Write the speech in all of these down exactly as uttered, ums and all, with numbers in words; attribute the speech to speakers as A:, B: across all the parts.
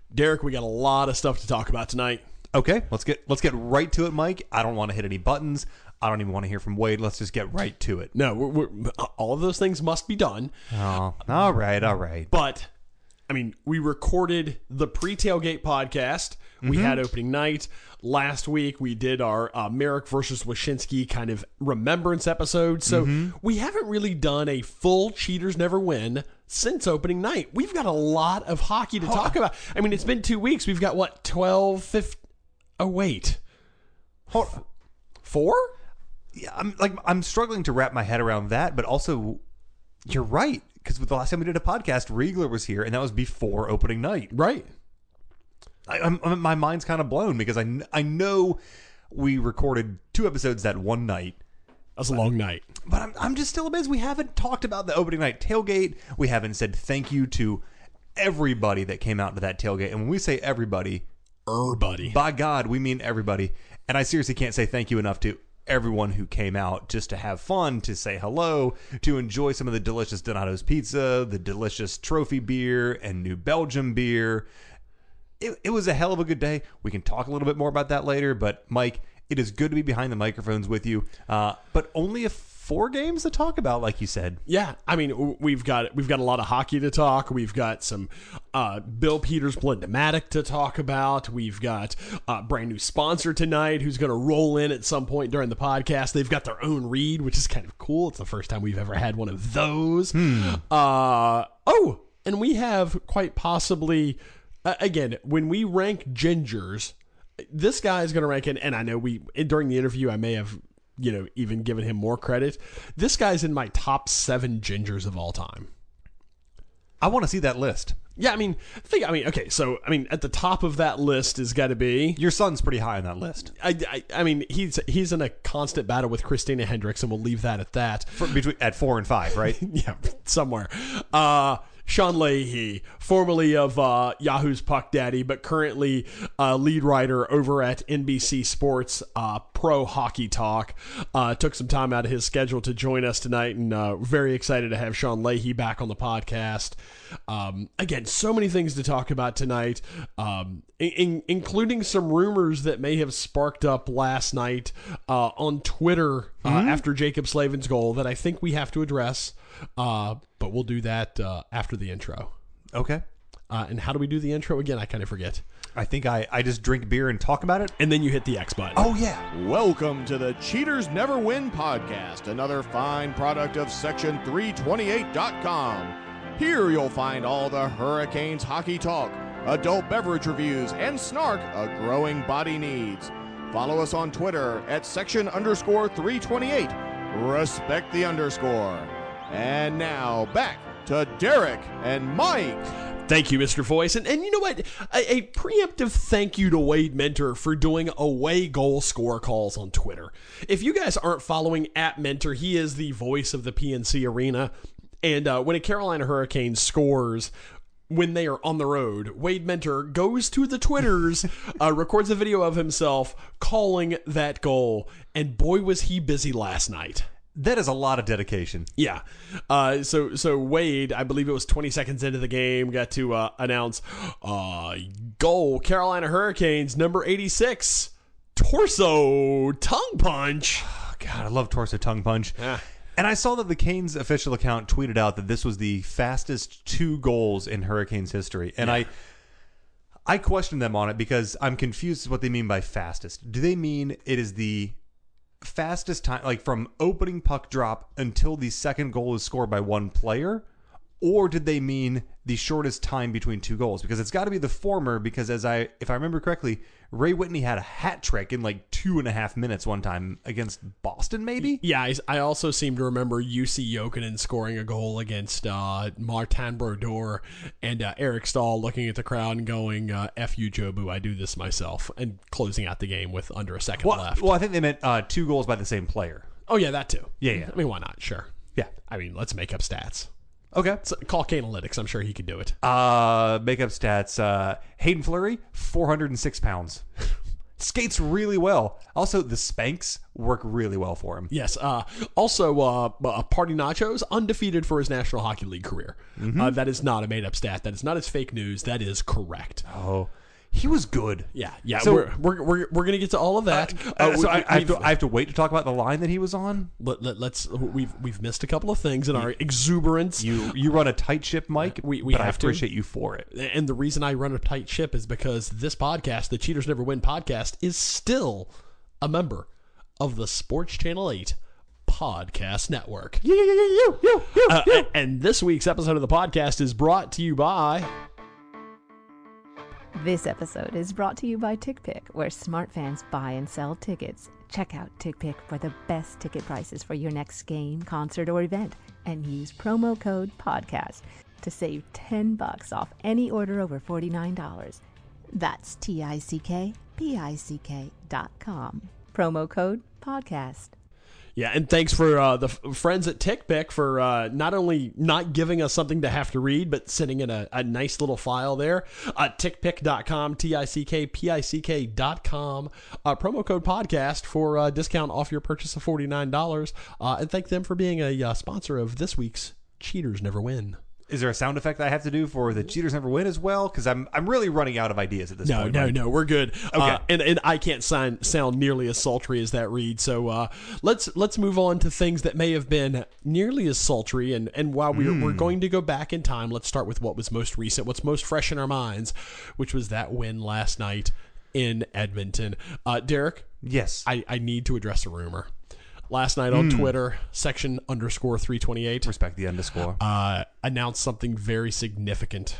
A: Derek, we got a lot of stuff to talk about tonight.
B: Okay, let's get let's get right to it, Mike. I don't want to hit any buttons. I don't even want to hear from Wade. Let's just get right to it.
A: No, we're, we're, all of those things must be done.
B: Oh, all right, all right.
A: But, I mean, we recorded the pre-tailgate podcast. We mm-hmm. had opening night. Last week, we did our uh, Merrick versus Wyshynski kind of remembrance episode. So, mm-hmm. we haven't really done a full Cheaters Never Win since opening night. We've got a lot of hockey to oh. talk about. I mean, it's been two weeks. We've got, what, twelve, fifteen? Oh, wait.
B: Hold on.
A: Four?
B: Yeah, I'm like I'm struggling to wrap my head around that, but also you're right, because with the last time we did a podcast, Riegler was here, and that was before opening night.
A: Right.
B: I, I'm, I'm my mind's kind of blown because I I know we recorded two episodes that one night.
A: That's a long night.
B: But I'm I'm just still amazed we haven't talked about the opening night tailgate. We haven't said thank you to everybody that came out to that tailgate, and when we say everybody,
A: everybody,
B: by God, we mean everybody. And I seriously can't say thank you enough to everyone who came out just to have fun, to say hello, to enjoy some of the delicious Donato's pizza, the delicious trophy beer, and New Belgium beer. It, it was a hell of a good day. We can talk a little bit more about that later, but Mike, it is good to be behind the microphones with you, uh, but only a four games to talk about, like you said.
A: Yeah, I mean, we've got we've got a lot of hockey to talk. We've got some uh, Bill Peters Blend-O-Matic to talk about. We've got a brand new sponsor tonight who's going to roll in at some point during the podcast. They've got their own read, which is kind of cool. It's the first time we've ever had one of those.
B: Hmm.
A: Uh, oh, and we have quite possibly, uh, again, when we rank gingers, this guy is going to rank in, and I know we during the interview I may have you know, even giving him more credit. This guy's in my top seven gingers of all time.
B: I want to see that list.
A: Yeah, I mean, think. I mean, okay, so I mean, at the top of that list has got to be
B: your son's pretty high on that list.
A: I, I, I mean, he's he's in a constant battle with Christina Hendricks, and we'll leave that at that.
B: For, between at four and five, right?
A: Yeah, somewhere. Uh, Sean Leahy, formerly of uh, Yahoo's Puck Daddy, but currently uh, lead writer over at N B C Sports uh, Pro Hockey Talk, uh, took some time out of his schedule to join us tonight, and uh, very excited to have Sean Leahy back on the podcast. Um, again, so many things to talk about tonight, um, in, including some rumors that may have sparked up last night uh, on Twitter uh, mm-hmm. after Jacob Slavin's goal that I think we have to address. Uh, but we'll do that uh, after the intro.
B: Okay.
A: Uh, and how do we do the intro again? I kind of forget.
B: I think I, I just drink beer and talk about it.
A: And then you hit the X button.
B: Oh, yeah.
C: Welcome to the Cheaters Never Win podcast, another fine product of section three twenty-eight dot com. Here you'll find all the Hurricanes hockey talk, adult beverage reviews, and snark a growing body needs. Follow us on Twitter at section underscore 328. Respect the underscore. And now, back to Derek and Mike.
A: Thank you, Mister Voice. And, and you know what? A, a preemptive thank you to Wade Mentor for doing away goal score calls on Twitter. If you guys aren't following at Mentor, he is the voice of the P N C Arena. And uh, when a Carolina Hurricane scores when they are on the road, Wade Mentor goes to the Twitters, uh, records a video of himself calling that goal. And boy, was he busy last night.
B: That is a lot of dedication.
A: Yeah. Uh, so so Wade, I believe it was twenty seconds into the game, got to uh, announce uh, goal, Carolina Hurricanes, number eighty-six, torso tongue punch.
B: Oh, God, I love torso tongue punch.
A: Yeah.
B: And I saw that the Canes official account tweeted out that this was the fastest two goals in Hurricanes history. And yeah. I I questioned them on it because I'm confused as what they mean by fastest. Do they mean it is the fastest time, like from opening puck drop until the second goal is scored by one player? Or did they mean the shortest time between two goals? Because it's got to be the former, because as I, if I remember correctly, Ray Whitney had a hat trick in like two and a half minutes one time against Boston, maybe?
A: Yeah, I, I also seem to remember U C Jokinen scoring a goal against uh, Martin Brodeur, and uh, Eric Stahl looking at the crowd and going, uh, F you, Jobu, I do this myself, and closing out the game with under a second
B: well,
A: left.
B: Well, I think they meant uh, two goals by the same player.
A: Oh, yeah, that too.
B: Yeah, yeah.
A: I mean, why not? Sure.
B: Yeah.
A: I mean, let's make up stats.
B: Okay.
A: So call K-Analytics. I'm sure he could do it.
B: Uh, makeup stats. Uh, Hayden Fleury, four hundred six pounds. skates really well. Also, the Spanx work really well for him.
A: Yes. Uh, also, uh, uh, Party Nachos, undefeated for his National Hockey League career. Mm-hmm. Uh, that is not a made-up stat. That is not his fake news. That is correct.
B: Oh, he was good.
A: Yeah, yeah.
B: So,
A: we're we're we're, we're going to get to all of that.
B: Uh,
A: Uh,
B: so
A: we-
B: I, I, have
A: we've-
B: to, I have to wait to talk about the line that he was on?
A: let, let, let's we've we've missed a couple of things in our exuberance.
B: You you run a tight ship, Mike,
A: We- we
B: but I
A: have to.
B: appreciate you for it.
A: And the reason I run a tight ship is because this podcast, the Cheaters Never Win podcast, is still a member of the Sports Channel eight Podcast Network.
B: Yeah, yeah, yeah, yeah, yeah, yeah,
A: Uh, and, and this week's episode of the podcast is brought to you by...
D: This episode is brought to you by TickPick, where smart fans buy and sell tickets. Check out TickPick for the best ticket prices for your next game, concert, or event, and use promo code PODCAST to save ten bucks off any order over forty-nine dollars. That's T I C K P I C K dot com. Promo code PODCAST.
A: Yeah, and thanks for uh, the f- friends at TickPick for uh, not only not giving us something to have to read, but sending in a, a nice little file there. Uh, tick pick dot com, T I C K P I C K dot com. Uh, promo code podcast for uh, discount off your purchase of forty-nine dollars. Uh, and thank them for being a uh, sponsor of this week's Cheaters Never Win.
B: Is there a sound effect that I have to do for the Cheaters Never Win as well? Because I'm I'm really running out of ideas at this
A: No,
B: point.
A: no,
B: Mike.
A: no, we're good.
B: Okay.
A: Uh, and and I can't sound sound nearly as sultry as that read. So uh, let's let's move on to things that may have been nearly as sultry. And and while we're
B: Hmm.
A: we're going to go back in time, let's start with what was most recent, what's most fresh in our minds, which was that win last night in Edmonton. Uh, Derek,
B: Yes.
A: I, I need to address a rumor. Last night on Twitter, section underscore three twenty eight.
B: Respect the underscore.
A: Uh, announced something very significant.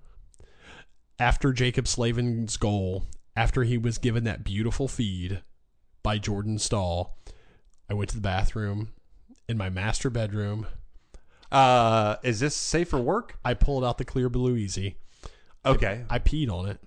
A: After Jacob Slavin's goal, after he was given that beautiful feed by Jordan Stahl, I went to the bathroom in my master bedroom.
B: Uh, is this safe for work?
A: I pulled out the Clear Blue Easy.
B: Okay.
A: I peed on it.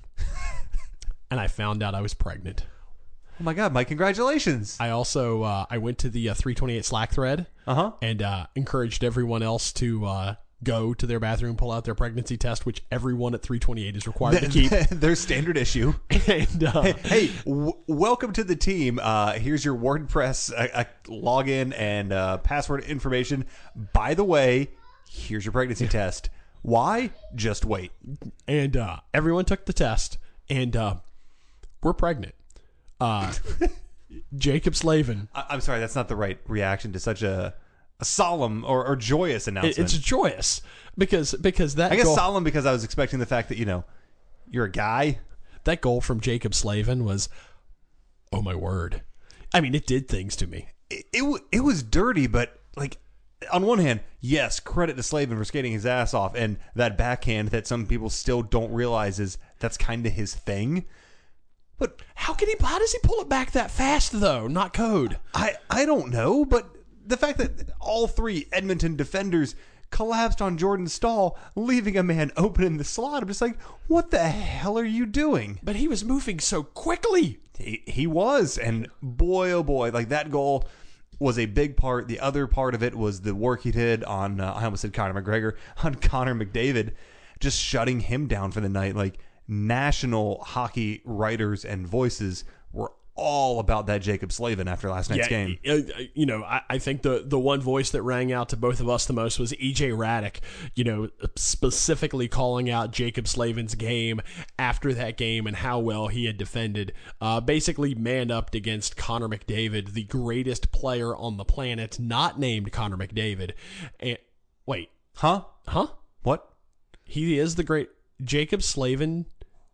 A: And I found out I was pregnant.
B: Oh my God, Mike! Congratulations.
A: I also uh, I went to the uh, three twenty-eight Slack thread
B: Uh huh.
A: and uh, encouraged everyone else to uh, go to their bathroom, pull out their pregnancy test, which everyone at three twenty-eight is required to keep.
B: Their standard issue.
A: And uh,
B: Hey, w- welcome to the team. Uh, here's your WordPress uh, uh, login and uh, password information. By the way, here's your pregnancy test. Why? Just wait.
A: and uh, everyone took the test, and uh, we're pregnant. Uh, Jacob Slavin.
B: I- I'm sorry, that's not the right reaction to such a, a solemn or, or joyous
A: It-
B: announcement.
A: it's joyous because because that
B: I guess
A: goal,
B: solemn because I was expecting the fact that, you know, you're a guy.
A: that goal from Jacob Slavin was, oh my word. I mean, it did things to me.
B: It, it, w- it was dirty, but, like, on one hand, yes, credit to Slavin for skating his ass off, and that backhand that some people still don't realize is that's kind of his thing. But
A: How can he? How does he pull it back that fast though? Not code.
B: I, I don't know, but the fact that all three Edmonton defenders collapsed on Jordan Stahl, leaving a man open in the slot, I'm just like, what the hell are you doing?
A: But he was moving so quickly.
B: He, he was, and boy, oh boy, like that goal was a big part. The other part of it was the work he did on, uh, I almost said Conor McGregor, on Connor McDavid, just shutting him down for the night. Like, national hockey writers and voices were all about that Jacob Slavin after last night's game.
A: uh, You know, I, I think the the one voice that rang out to both of us the most was E J Raddick, you know, specifically calling out Jacob Slavin's game after that game and how well he had defended. Uh, basically manned up against Connor McDavid, the greatest player on the planet, not named Connor McDavid. And wait,
B: Huh?
A: huh?
B: What?
A: He is the great Jacob Slavin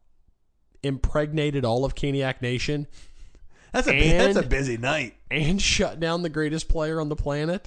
A: impregnated all of Caniac Nation
B: That's a
A: And-
B: that's a busy night.
A: and shut down the greatest player on the planet.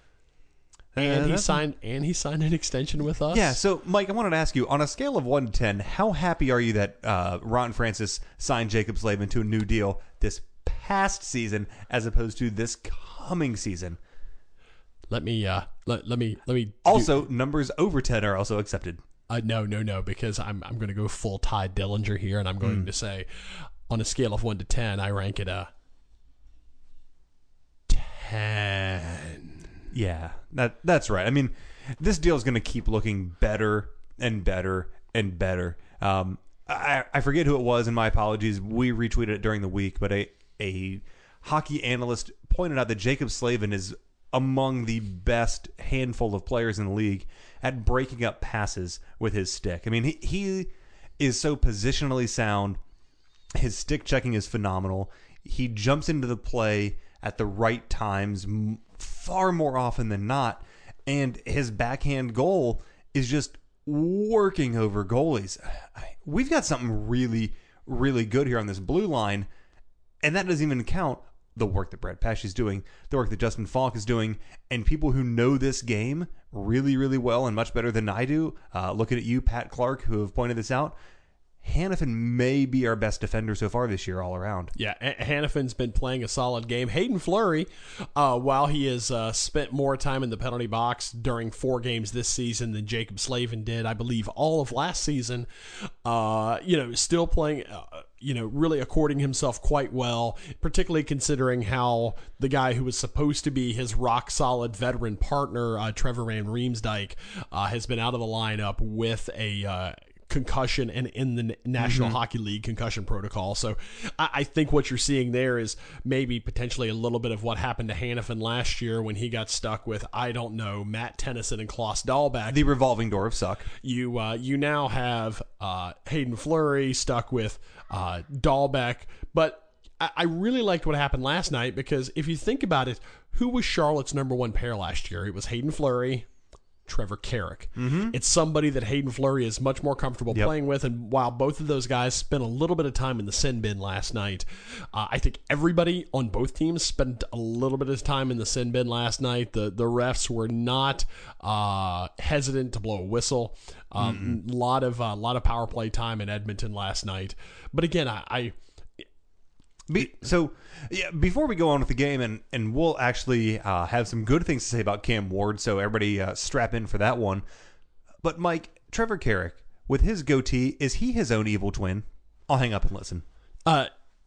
A: And
B: Uh,
A: he
B: that's-
A: signed and he signed an extension with us.
B: Yeah, so Mike, I wanted to ask you, on a scale of one to ten, how happy are you that uh, Ron Francis signed Jacob Slavin to a new deal this past season as opposed to this coming season?
A: Let me uh let, let me let me do-
B: Also, numbers over ten are also accepted.
A: uh, no no no because I'm I'm going to go full Ty Dillinger here and I'm going
B: Hmm.
A: to say on a scale of one to ten I rank it a ten.
B: Yeah, that that's right. I mean, this deal is going to keep looking better and better and better. Um, I, I forget who it was, and my apologies. We retweeted it during the week, but a a hockey analyst pointed out that Jacob Slavin is among the best handful of players in the league at breaking up passes with his stick. I mean, he, he is so positionally sound. His stick checking is phenomenal. He jumps into the play at the right times far more often than not, and his backhand goal is just working over goalies. We've got something really, really good here on this blue line, and that doesn't even count the work that Brett Pesce's doing, the work that Justin Falk is doing, and people who know this game really, really well and much better than I do. Uh, looking at you, Pat Clark, who have pointed this out. Hanifin may be our best defender so far this year all around.
A: Yeah, Hanifin's been playing a solid game. Hayden Fleury, uh, while he has uh, spent more time in the penalty box during four games this season than Jacob Slavin did, I believe all of last season, uh, you know, still playing, uh, you know, really according himself quite well, particularly considering how the guy who was supposed to be his rock-solid veteran partner, uh, Trevor Van Riemsdyk, uh, has been out of the lineup with a uh, concussion and in the National mm-hmm. Hockey League concussion protocol. So I, I think what you're seeing there is maybe potentially a little bit of what happened to Hanifin last year when he got stuck with, I don't know, Matt Tennyson and Klaus Dahlbeck.
B: The revolving door of suck.
A: You uh, you now have uh, Hayden Fleury stuck with uh, Dahlbeck, but I, I really liked what happened last night because if you think about it, who was Charlotte's number one pair last year? It was Hayden Fleury, Trevor Carrick. Mm-hmm. It's somebody that Hayden Fleury is much more comfortable yep. playing with, and while both of those guys spent a little bit of time in the sin bin last night, uh, I think everybody on both teams spent a little bit of time in the sin bin last night. The the refs were not uh, hesitant to blow a whistle. A um, lot of uh, lot of power play time in Edmonton last night. But again, I... I
B: Be, so, yeah, before we go on with the game, and, and we'll actually uh, have some good things to say about Cam Ward, so everybody uh, strap in for that one. But, Mike, Trevor Carrick, with his goatee, is he his own evil twin? I'll hang up and listen.
A: Uh,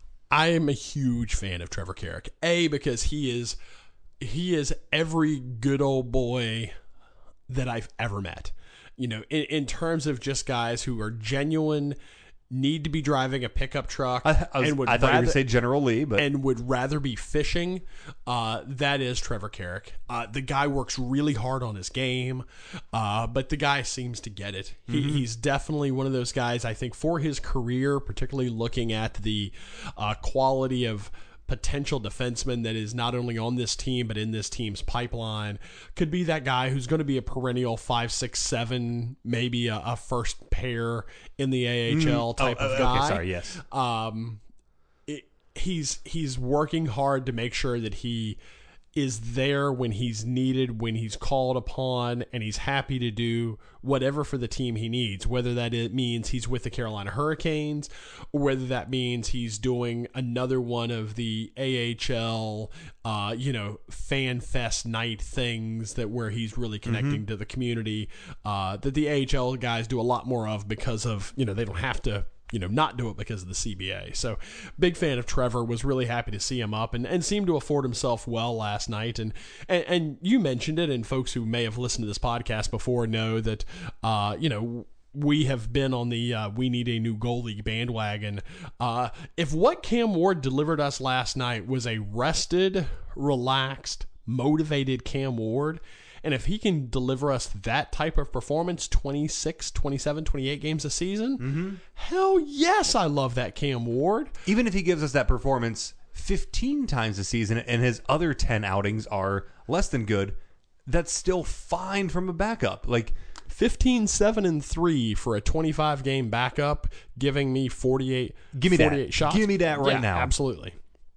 A: I am a huge fan of Trevor Carrick. A, because he is he is every good old boy that I've ever met. You know, in, in terms of just guys who are genuine, need to be driving a pickup truck,
B: I, I, was,
A: and would
B: I thought
A: rather,
B: you were going to say General Lee, but
A: and would rather be fishing. Uh, that is Trevor Carrick. Uh, the guy works really hard on his game, uh, but the guy seems to get it. He, mm-hmm. He's definitely one of those guys. I think for his career, particularly looking at the uh, quality of potential defenseman that is not only on this team but in this team's pipeline, could be that guy who's going to be a perennial five, six, seven, maybe a, a first pair in the A H L mm. type
B: oh,
A: of
B: uh,
A: guy.
B: Okay, sorry, yes.
A: Um, it, he's he's working hard to make sure that he is there when he's needed, when he's called upon, and he's happy to do whatever for the team he needs, whether that it means he's with the Carolina Hurricanes or whether that means he's doing another one of the A H L, uh, you know, fan fest night things that where he's really connecting mm-hmm. to the community, uh, that the A H L guys do a lot more of because of, you know, they don't have to, you know, not do it because of the C B A. So big fan of Trevor, was really happy to see him up and, and seemed to afford himself well last night. And, and, and you mentioned it, and folks who may have listened to this podcast before know that, uh, you know, we have been on the uh, we need a new goalie bandwagon. Uh, if what Cam Ward delivered us last night was a rested, relaxed, motivated Cam Ward, and if he can deliver us that type of performance, twenty-six, twenty-seven, twenty-eight games a season, mm-hmm. hell yes, I love that Cam Ward.
B: Even if he gives us that performance fifteen times a season and his other ten outings are less than good, that's still fine from a backup. Like
A: fifteen, seven, and three for a twenty-five game backup, giving me forty-eight,
B: give me
A: forty-eight
B: that.
A: shots.
B: Give me that right
A: yeah,
B: now.
A: Absolutely.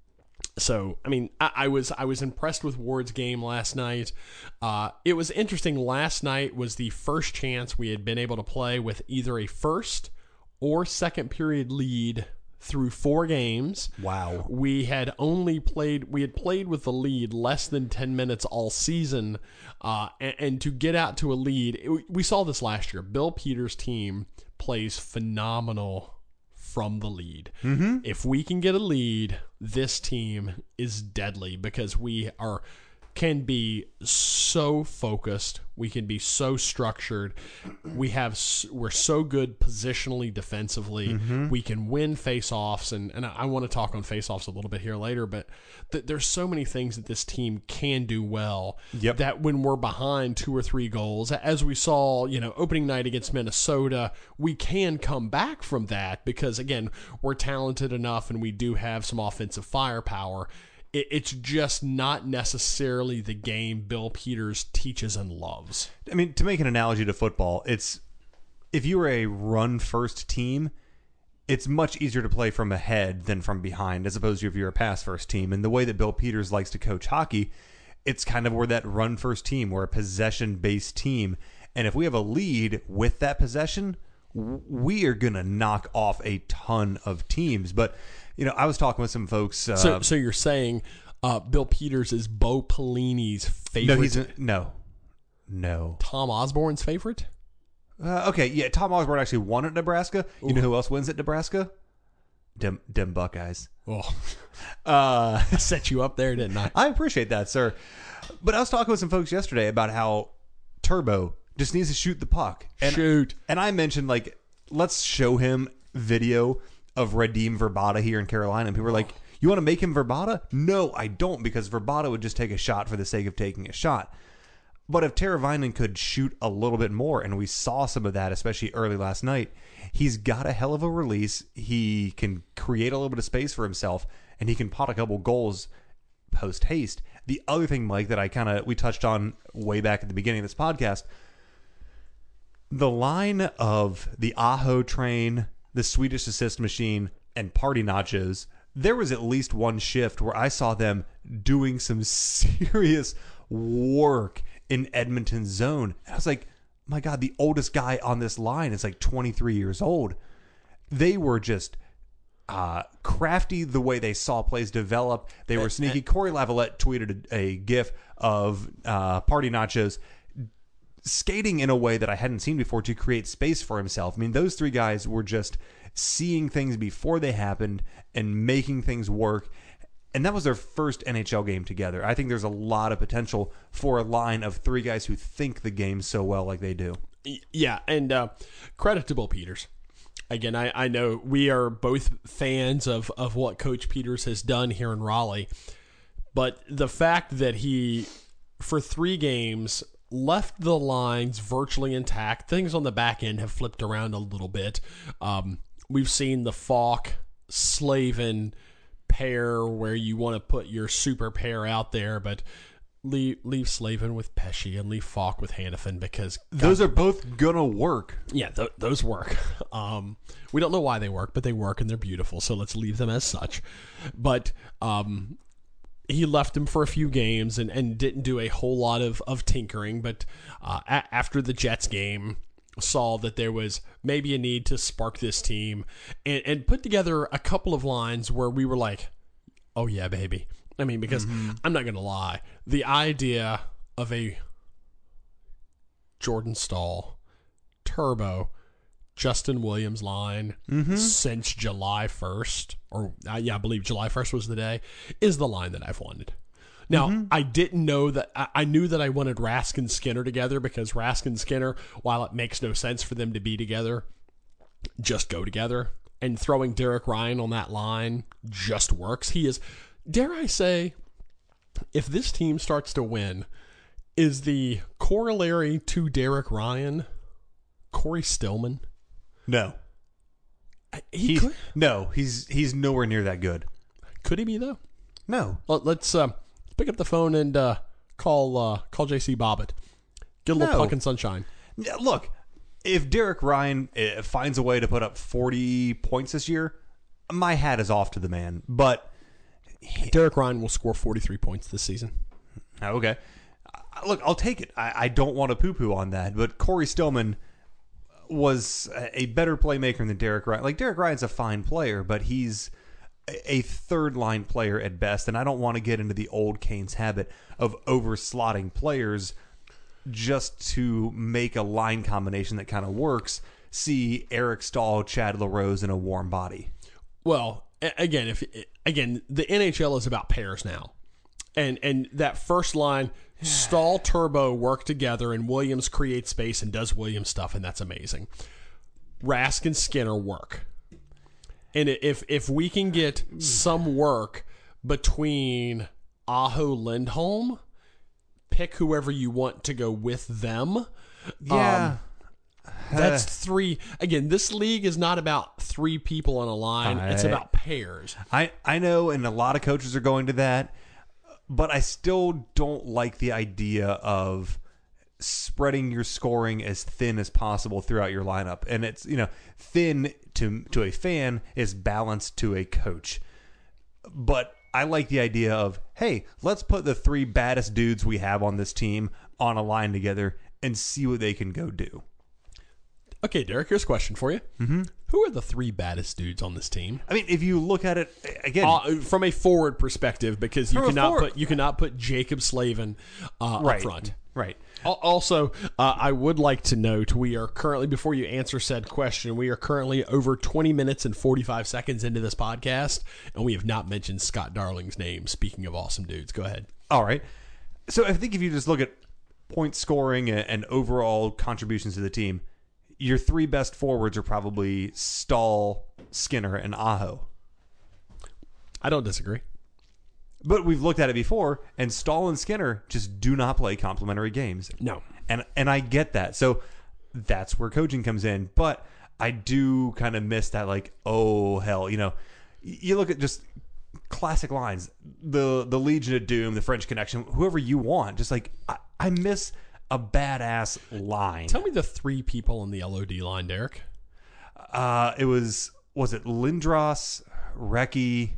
A: So, I mean, I, I was I was impressed with Ward's game last night. Uh, it was interesting. Last night was the first chance we had been able to play with either a first or second period lead through four games.
B: Wow.
A: We had only played, we had played with the lead less than ten minutes all season. Uh, and, and to get out to a lead, it, we saw this last year. Bill Peters' team plays phenomenal from the lead. Mm-hmm. If we can get a lead, this team is deadly because we are can be so focused. We can be so structured. We have we're so good positionally defensively. Mm-hmm. We can win face-offs, and, and I want to talk on face-offs a little bit here later, but th- there's so many things that this team can do well
B: yep.
A: that when we're behind two or three goals, as we saw, you know, opening night against Minnesota, we can come back from that because, again, we're talented enough and we do have some offensive firepower. It's just not necessarily the game Bill Peters teaches and loves.
B: I mean, to make an analogy to football, it's if you were a run-first team, it's much easier to play from ahead than from behind, as opposed to if you're a pass-first team. And the way that Bill Peters likes to coach hockey, it's kind of we're that run-first team. We're a possession-based team. And if we have a lead with that possession, we are going to knock off a ton of teams. But you know, I was talking with some folks. Uh,
A: so, so you're saying uh, Bill Peters is Bo Pelini's favorite?
B: No, he's a, no, no.
A: Tom Osborne's favorite?
B: Uh, okay, yeah. Tom Osborne actually won at Nebraska. You Ooh. know who else wins at Nebraska? Dem, dem Buckeyes.
A: Oh,
B: uh,
A: I set you up there, didn't I?
B: I appreciate that, sir. But I was talking with some folks yesterday about how Turbo just needs to shoot the puck. And,
A: Shoot.
B: And I mentioned, like, let's show him video of Radim Verbata here in Carolina. And people were like, you want to make him Verbata? No, I don't, because Verbata would just take a shot for the sake of taking a shot. But if Teravainen could shoot a little bit more, and we saw some of that, especially early last night, he's got a hell of a release. He can create a little bit of space for himself, and he can pot a couple goals post-haste. The other thing, Mike, that I kind of, we touched on way back at the beginning of this podcast, the line of the Aho train, the Swedish assist machine, and party nachos, there was at least one shift where I saw them doing some serious work in Edmonton's zone. And I was like, my God, the oldest guy on this line is like twenty-three years old. They were just uh, crafty the way they saw plays develop. They were sneaky. Corey Lavalette tweeted a, a gif of uh, party nachos skating in a way that I hadn't seen before to create space for himself. I mean, those three guys were just seeing things before they happened and making things work. And that was their first N H L game together. I think there's a lot of potential for a line of three guys who think the game so well like they do.
A: Yeah, and uh, credit to Bill Peters. Again, I, I know we are both fans of, of what Coach Peters has done here in Raleigh. But the fact that he, for three games, left the lines virtually intact. Things on the back end have flipped around a little bit. Um, we've seen the Falk Slavin pair where you want to put your super pair out there, but leave, leave Slavin with Pesce and leave Falk with Hannafin because
B: those God, are both gonna work.
A: Yeah, th- those work. Um, we don't know why they work, but they work and they're beautiful. So let's leave them as such. But um, he left him for a few games and, and didn't do a whole lot of, of tinkering. But uh, a- after the Jets game, saw that there was maybe a need to spark this team and, and put together a couple of lines where we were like, oh, yeah, baby. I mean, because mm-hmm. I'm not going to lie. The idea of a Jordan Staal, Turbo, Justin Williams line mm-hmm. since July first, or uh, yeah, I believe July first was the day, is the line that I've wanted. Now, mm-hmm. I didn't know that, I, I knew that I wanted Rask and Skinner together because Rask and Skinner, while it makes no sense for them to be together, just go together. And throwing Derek Ryan on that line just works. He is, dare I say, if this team starts to win, is the corollary to Derek Ryan Corey Stillman?
B: No.
A: He
B: he's,
A: could.
B: No, he's he's nowhere near that good.
A: Could he be, though?
B: No.
A: Well, let's uh, pick up the phone and uh, call uh, call J C Bobbitt. Get a little
B: no.
A: puck and sunshine.
B: Look, if Derek Ryan uh, finds a way to put up forty points this year, my hat is off to the man. But
A: Derek Ryan will score forty-three points this season.
B: Okay. Look, I'll take it. I, I don't want to poo-poo on that. But Corey Stillman was a better playmaker than Derek Ryan. Like, Derek Ryan's a fine player, but he's a third-line player at best, and I don't want to get into the old Canes habit of over-slotting players just to make a line combination that kind of works. See Eric Staal, Chad LaRose, and a warm body.
A: Well, again, if again, the N H L is about pairs now. And and that first line, Stahl, Turbo work together, and Williams creates space and does Williams stuff, and that's amazing. Rask and Skinner work. And if if we can get some work between Aho, Lindholm, pick whoever you want to go with them.
B: Yeah.
A: Um, that's three. Again, this league is not about three people on a line.
B: I,
A: it's about pairs.
B: I, I know, and a lot of coaches are going to that, but I still don't like the idea of spreading your scoring as thin as possible throughout your lineup. And it's, you know, thin to to a fan is balanced to a coach. But I like the idea of, hey, let's put the three baddest dudes we have on this team on a line together and see what they can go do.
A: Okay, Derek, here's a question for you. Mm-hmm. Who are the three baddest dudes on this team?
B: I mean, if you look at it again,
A: uh, from a forward perspective, because you
B: From a
A: cannot
B: forward-
A: put you cannot put Jacob Slavin uh,
B: right,
A: up front.
B: right.
A: Al- Also, uh, I would like to note we are currently, before you answer said question, we are currently over twenty minutes and forty-five seconds into this podcast, and we have not mentioned Scott Darling's name. Speaking of awesome dudes, go ahead.
B: All right. So I think if you just look at point scoring and, and overall contributions to the team, your three best forwards are probably Stahl, Skinner, and Aho.
A: I don't disagree.
B: But we've looked at it before, and Stahl and Skinner just do not play complementary games.
A: No.
B: And and I get that. So that's where coaching comes in. But I do kind of miss that, like, oh, hell. You know, you look at just classic lines, the the Legion of Doom, the French Connection, whoever you want. Just like, I, I miss a badass line.
A: Tell me the three people on the L O D line, Derek.
B: Uh, it was, was it Lindros, Recchi,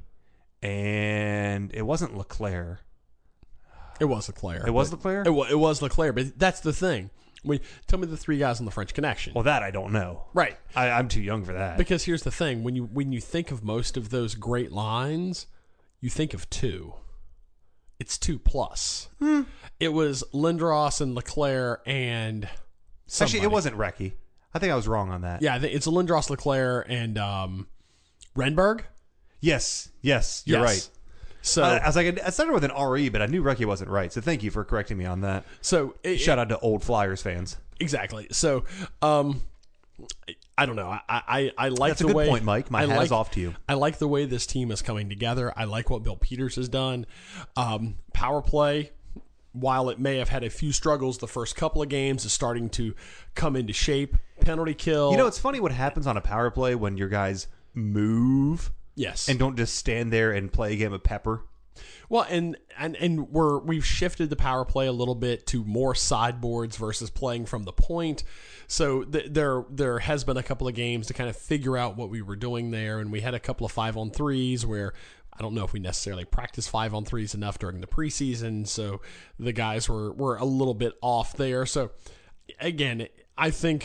B: and it wasn't Leclerc.
A: It was Leclerc.
B: It was
A: but-
B: Leclerc?
A: It, wa- it was Leclerc, but that's the thing. When, tell me the three guys on the French Connection.
B: Well, that I don't know.
A: Right.
B: I, I'm too young for that.
A: Because here's the thing. When you when you think of most of those great lines, you think of two. It's two plus.
B: Hmm.
A: It was Lindros and Leclerc and somebody.
B: Actually, it wasn't Recchi. I think I was wrong on that.
A: Yeah, I think it's Lindros, Leclerc, and um, Renberg.
B: Yes. Yes. You're
A: Yes.
B: right.
A: So
B: I, I was like, I started with an R E, but I knew Recchi wasn't right. So thank you for correcting me on that.
A: so it,
B: Shout out to old Flyers fans.
A: exactly. So um, I don't know. I I, I like
B: That's
A: the
B: a good
A: way,
B: point, Mike. My
A: I
B: hat
A: like,
B: is off to you.
A: I like the way this team is coming together. I like what Bill Peters has done. Um, power play, while it may have had a few struggles the first couple of games, is starting to come into shape. Penalty kill.
B: You know, it's funny what happens on a power play when your guys move
A: yes.
B: and don't just stand there and play a game of pepper.
A: Well, and and and we're we've shifted the power play a little bit to more sideboards versus playing from the point. So th- there there has been a couple of games to kind of figure out what we were doing there, and we had a couple of five on threes where I don't know if we necessarily practiced five on threes enough during the preseason, so the guys were were a little bit off there. So again, I think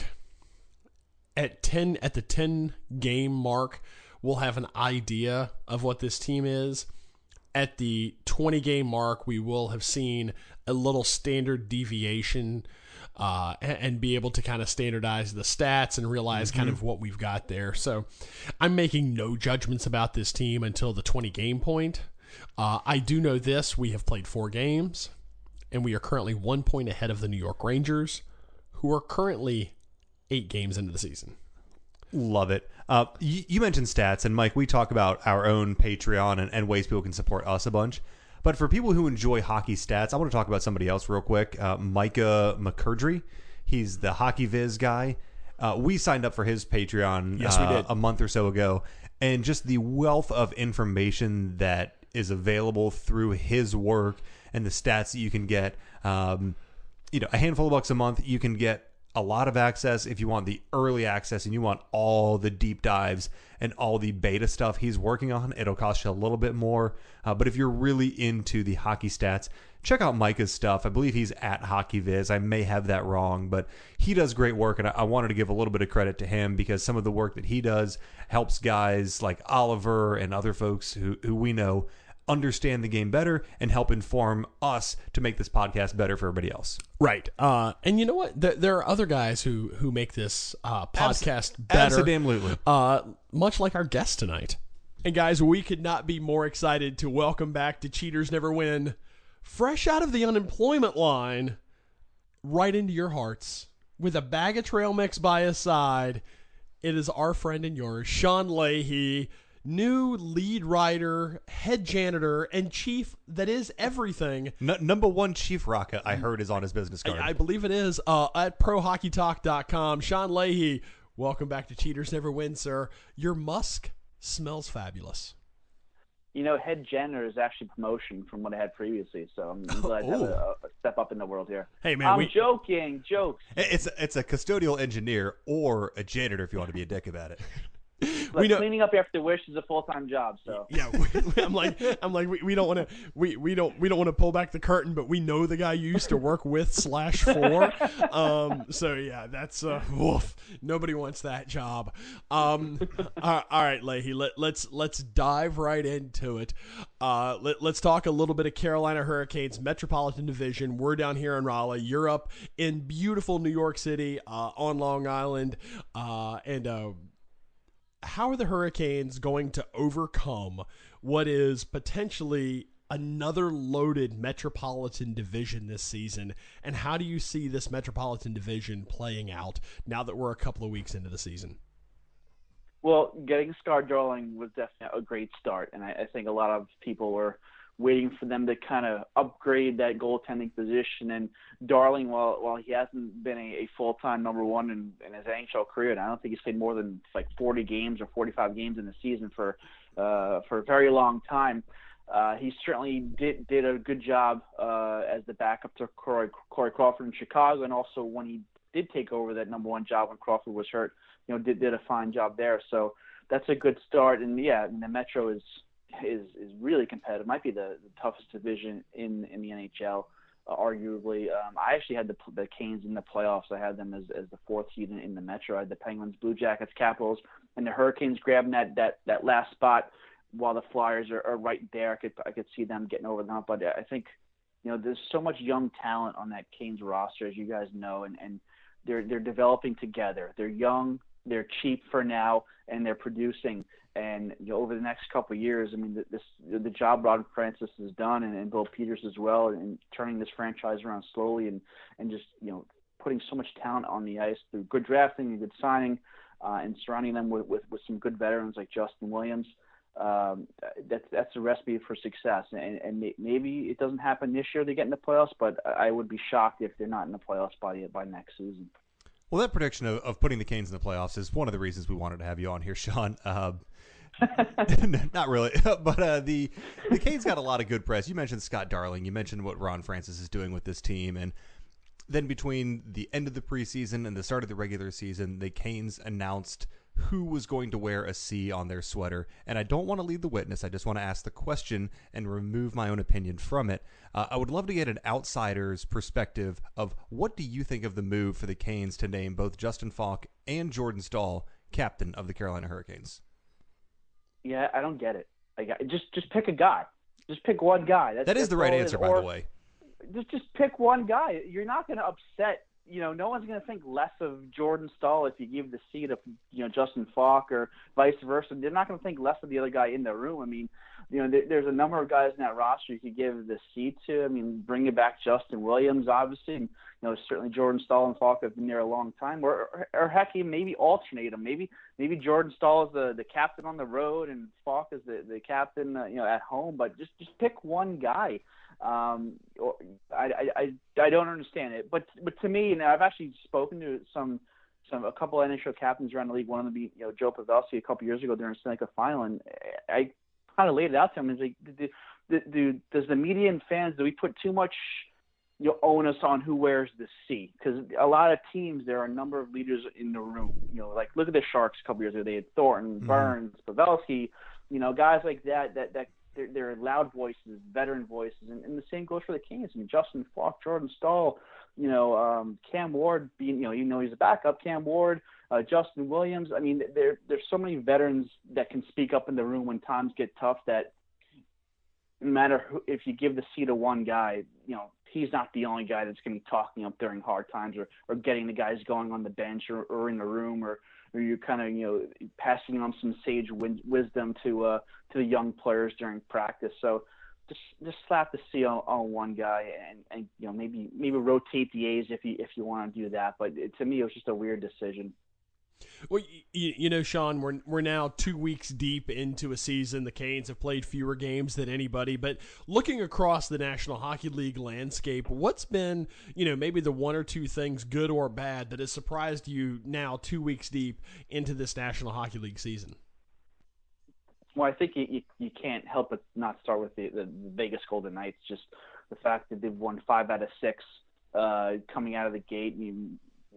A: at ten at the ten game mark, we'll have an idea of what this team is. At the twenty game mark, we will have seen a little standard deviation uh, and, and be able to kind of standardize the stats and realize mm-hmm. kind of what we've got there. So I'm making no judgments about this team until the twenty game point. Uh, I do know this. We have played four games, and we are currently one point ahead of the New York Rangers, who are currently eight games into the season.
B: Love it. Uh, you, you mentioned stats, and Mike, we talk about our own Patreon and, and ways people can support us a bunch. But for people who enjoy hockey stats, I want to talk about somebody else real quick. Uh, Micah McCurdy. He's the Hockey Viz guy. Uh, we signed up for his Patreon
A: Yes, we
B: uh,
A: did.
B: a month or so ago. And just the wealth of information that is available through his work and the stats that you can get. Um, you know, a handful of bucks a month, you can get a lot of access. If you want the early access and you want all the deep dives and all the beta stuff he's working on, it'll cost you a little bit more. Uh, but if you're really into the hockey stats, check out Micah's stuff. I believe he's at HockeyViz. I may have that wrong, but he does great work, and I, I wanted to give a little bit of credit to him because some of the work that he does helps guys like Oliver and other folks who, who we know understand the game better and help inform us to make this podcast better for everybody else.
A: Right. Uh, and you know what? There, there are other guys who, who make this uh, podcast better.
B: Abso-damn-lutely.
A: Uh, much like our guest tonight. And guys, we could not be more excited to welcome back to Cheaters Never Win, fresh out of the unemployment line, right into your hearts with a bag of trail mix by his side. It is our friend and yours, Sean Leahy, new lead writer, head janitor, and chief that is everything.
B: N- number one chief rocket, I heard, is on his business card.
A: I, I believe it is uh, at pro hockey talk dot com. Sean Leahy, welcome back to Cheaters Never Win, sir. Your musk smells fabulous.
E: You know, head janitor is actually promotion from what I had previously, so I'm glad to have a, a step up in the world here.
A: Hey, man.
E: I'm
A: we...
E: joking. Jokes.
B: It's, it's a custodial engineer or a janitor if you want to be a dick about it.
E: But we know, cleaning up after Wish is a full time job. So
A: yeah, we, I'm like, I'm like, we, we don't want to, we, we don't, we don't want to pull back the curtain, but we know the guy you used to work with slash for. Um, so yeah, that's uh, woof. Nobody wants that job. Um, all, all right, Leahy, let, let's let's dive right into it. Uh, let, let's talk a little bit of Carolina Hurricanes Metropolitan Division. We're down here in Raleigh. You're up in beautiful New York City, uh, on Long Island, uh, and uh. How are the Hurricanes going to overcome what is potentially another loaded Metropolitan Division this season? And how do you see this Metropolitan Division playing out now that we're a couple of weeks into the season?
E: Well, getting Scar Darling was definitely a great start, and I, I think a lot of people were waiting for them to kind of upgrade that goaltending position. And Darling, while while he hasn't been a, a full-time number one in, in his N H L career, and I don't think he's played more than like forty games or forty-five games in the season for uh, for a very long time, uh, he certainly did did a good job uh, as the backup to Corey, Corey Crawford in Chicago, and also when he did take over that number one job when Crawford was hurt, you know, did did a fine job there. So that's a good start. And yeah, and the Metro is. is is really competitive. Might be the, the toughest division in in the N H L, uh, arguably. Um, I actually had the the Canes in the playoffs. I had them as, as the fourth seed in, in the Metro. I had the Penguins, Blue Jackets, Capitals, and the Hurricanes grabbing that that, that last spot while the Flyers are, are right there. I could I could see them getting over the hump. But I think, you know, there's so much young talent on that Canes roster, as you guys know, and, and they're they're developing together. They're young, they're cheap for now, and they're producing. And you know, over the next couple of years, I mean, the, this the job Ron Francis has done, and, and Bill Peters as well, and turning this franchise around slowly, and, and just you know putting so much talent on the ice through good drafting and good signing, uh, and surrounding them with, with, with some good veterans like Justin Williams. Um, that's that's a recipe for success. And, and maybe it doesn't happen this year; they get in the playoffs, but I would be shocked if they're not in the playoffs by by next season.
B: Well, that prediction of, of putting the Canes in the playoffs is one of the reasons we wanted to have you on here, Sean. Uh, Not really, but uh, the the Canes got a lot of good press. You mentioned Scott Darling. You mentioned what Ron Francis is doing with this team, and then between the end of the preseason and the start of the regular season, the Canes announced who was going to wear a C on their sweater. And I don't want to lead the witness. I just want to ask the question and remove my own opinion from it. Uh, I would love to get an outsider's perspective of what do you think of the move for the Canes to name both Justin Faulk and Jordan Staal captain of the Carolina Hurricanes?
E: Yeah, I don't get it. Like, just just pick a guy. Just pick one guy. That's,
B: that is
E: that's
B: the right answer, by
E: or,
B: the way.
E: Just just pick one guy. You're not going to upset. You know, no one's going to think less of Jordan Staal if you give the seat of, you know, Justin Faulk or vice versa. They're not going to think less of the other guy in the room. I mean, you know, there, there's a number of guys in that roster you could give the seat to. I mean, bringing back Justin Williams, obviously. And, you know, certainly Jordan Staal and Faulk have been there a long time. Or, or, or heck, even maybe alternate them. Maybe maybe Jordan Staal is the, the captain on the road and Faulk is the, the captain, uh, you know, at home. But just, just pick one guy. Um, I, I, I don't understand it, but, but to me, and I've actually spoken to some, some, a couple of N H L captains around the league, one of them being, you know, Joe Pavelski a couple years ago during the Stanley Cup final. And I kind of laid it out to him. Is like, do, do, do, does the media and fans, do we put too much, you know, onus on who wears the C? Because a lot of teams, there are a number of leaders in the room, you know, like look at the Sharks a couple years ago. They had Thornton, mm-hmm. Burns, Pavelski, you know, guys like that, that, that, They're, they're loud voices, veteran voices, and, and the same goes for the Canes. I mean, Justin Faulk, Jordan Staal, you know, um, Cam Ward, being, you know, even though he's a backup, Cam Ward, uh, Justin Williams. I mean, there there's so many veterans that can speak up in the room when times get tough that no matter who, if you give the seat to one guy, you know, he's not the only guy that's going to be talking up during hard times or, or getting the guys going on the bench or, or in the room or, or you're kind of, you know, passing on some sage win- wisdom to uh, to the young players during practice. So just just slap the C on, on one guy and, and you know maybe maybe rotate the A's if you if you want to do that. But it, to me, it was just a weird decision.
A: Well, you, you know, Sean, we're we're now two weeks deep into a season. The Canes have played fewer games than anybody, but looking across the National Hockey League landscape, what's been, you know, maybe the one or two things, good or bad, that has surprised you now two weeks deep into this National Hockey League season?
E: Well, I think you, you, you can't help but not start with the, the Vegas Golden Knights. Just the fact that they've won five out of six uh, coming out of the gate. You,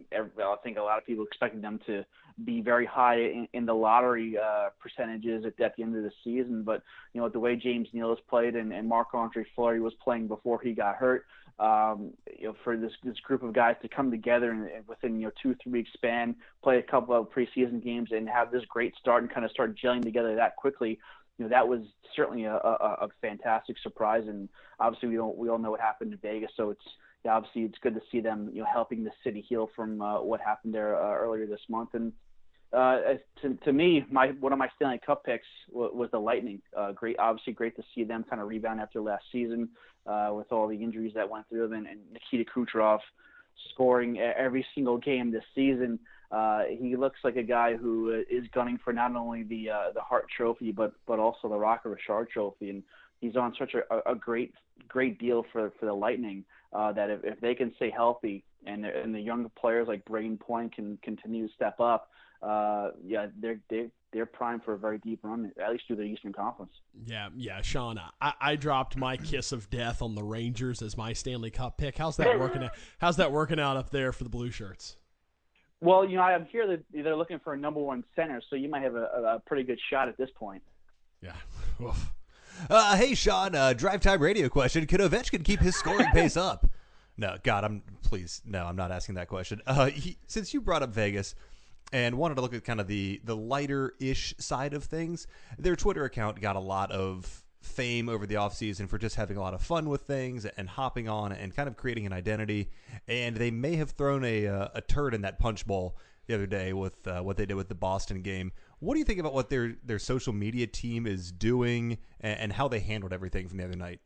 E: I think a lot of people expected them to be very high in, in the lottery uh, percentages at, at the end of the season. But, you know, the way James Neal has played and, and Marc-Andre Fleury was playing before he got hurt, um, you know, for this, this group of guys to come together and, and within, you know, two, three weeks span, play a couple of preseason games and have this great start and kind of start gelling together that quickly, you know, that was certainly a, a, a fantastic surprise. And obviously we don't, we all know what happened in Vegas. So it's, yeah, obviously it's good to see them, you know, helping the city heal from uh, what happened there uh, earlier this month. And uh, to, to me, my one of my Stanley Cup picks w- was the Lightning. Uh, great, obviously great to see them kind of rebound after last season uh, with all the injuries that went through them, and, and Nikita Kucherov scoring every single game this season. Uh, he looks like a guy who is gunning for not only the uh, the Hart Trophy, but but also the Rocket Richard Trophy, and he's on such a, a great great deal for for the Lightning. Uh, that if, if they can stay healthy and and the younger players like Braden Point can continue to step up, uh, yeah, they're they're they're primed for a very deep run, at least through the Eastern Conference.
A: Yeah, yeah, Sean, I, I dropped my kiss of death on the Rangers as my Stanley Cup pick. How's that working out? How's that working out up there for the Blue Shirts?
E: Well, you know, I'm here that they're looking for a number one center, so you might have a, a pretty good shot at this point.
A: Yeah. Oof.
B: Uh, hey, Sean, uh, drive time radio question. Can Ovechkin keep his scoring pace up? No, God, I'm please. No, I'm not asking that question. Uh, he, since you brought up Vegas and wanted to look at kind of the, the lighter-ish side of things, their Twitter account got a lot of fame over the offseason for just having a lot of fun with things and hopping on and kind of creating an identity. And they may have thrown a, uh, a turd in that punch bowl the other day with uh, what they did with the Boston game. What do you think about what their, their social media team is doing and, and how they handled everything from the other night?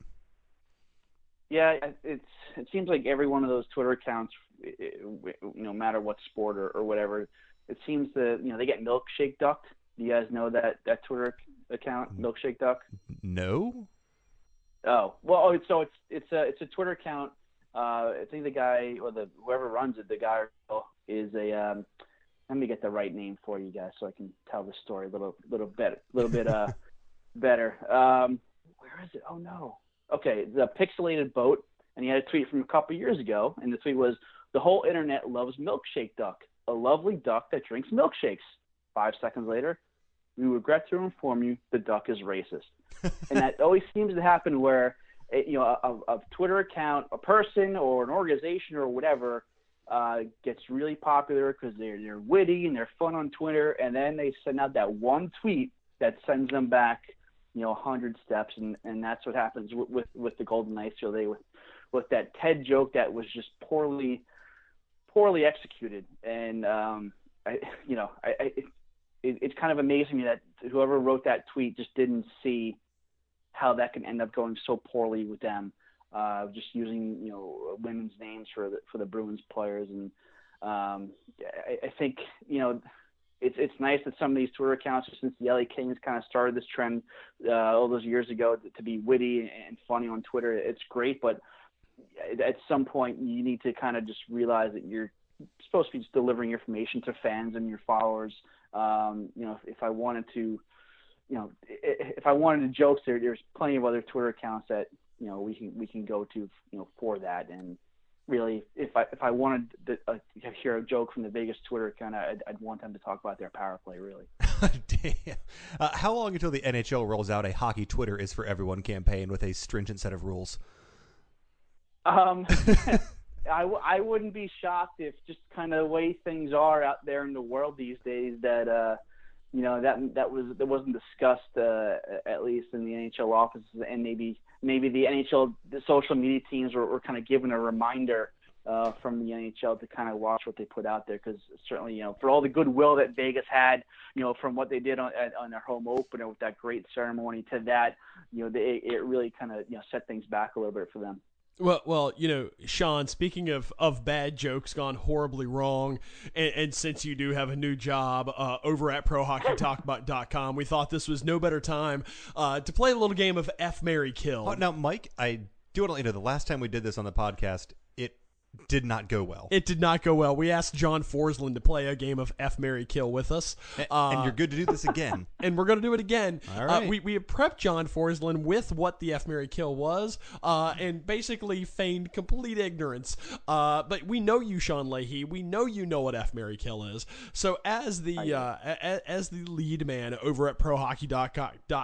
E: Yeah, it's it seems like every one of those Twitter accounts, no matter what sport or, or whatever, it seems that, you know, they get milkshake ducked. Do you guys know that, that Twitter account, Milkshake Duck?
B: No.
E: Oh, well, oh, so it's it's a it's a Twitter account. Uh, I think the guy or the whoever runs it, the guy is a. Um, let me get the right name for you guys so I can tell the story a little little better, little bit uh better. Um, where is it? Oh no. Okay, the Pixelated Boat, and he had a tweet from a couple years ago, and the tweet was, "The whole internet loves Milkshake Duck, a lovely duck that drinks milkshakes." Five seconds later, "We regret to inform you the duck is racist." And that always seems to happen where, you know, a, a Twitter account, a person or an organization or whatever uh, gets really popular because they're, they're witty and they're fun on Twitter, and then they send out that one tweet that sends them back, you know, a hundred steps, and, and that's what happens with, with, with the Golden Knights today with, with that Ted joke that was just poorly, poorly executed. And, um, I, you know, I, I it, it's kind of amazing that whoever wrote that tweet just didn't see how that can end up going so poorly with them, uh, just using, you know, women's names for the, for the Bruins players. And um, I, I think, you know, it's it's nice that some of these Twitter accounts, since the L A Kings kind of started this trend uh, all those years ago, to, to be witty and funny on Twitter. It's great, but at some point you need to kind of just realize that you're supposed to be just delivering information to fans and your followers. Um, you know, if, if I wanted to, you know, if I wanted to joke, there, there's plenty of other Twitter accounts that, you know, we can we can go to, you know, for that. And really, if I if I wanted to uh, hear a joke from the Vegas Twitter account, I'd, I'd want them to talk about their power play. Really.
B: Damn. Uh, how long until the N H L rolls out a hockey Twitter is for everyone campaign with a stringent set of rules?
E: Um, I, w- I wouldn't be shocked if just kind of the way things are out there in the world these days that, uh, you know, that that was that wasn't discussed uh, at least in the N H L offices, and maybe maybe the N H L the social media teams were, were kind of given a reminder uh, from the N H L to kind of watch what they put out there, because certainly, you know, for all the goodwill that Vegas had, you know, from what they did on, on their home opener with that great ceremony to that, you know, they, it really kind of, you know, set things back a little bit for them.
A: Well, well, you know, Sean, speaking of, of bad jokes gone horribly wrong, and, and since you do have a new job uh, over at pro hockey talk dot com, we thought this was no better time uh, to play a little game of F, Marry, Kill.
B: Oh, now, Mike, I do want to let you know, the last time we did this on the podcast, it did not go well.
A: It did not go well. We asked John Forsland to play a game of F, Marry, Kill with us.
B: Uh, and you're good to do this again.
A: And we're going to do it again.
B: All right.
A: Uh, we, we have prepped John Forsland with what the F, Marry, Kill was uh, and basically feigned complete ignorance. Uh, but we know you, Sean Leahy. We know you know what F, Marry, Kill is. So as the uh, a, as the lead man over at pro hockey talk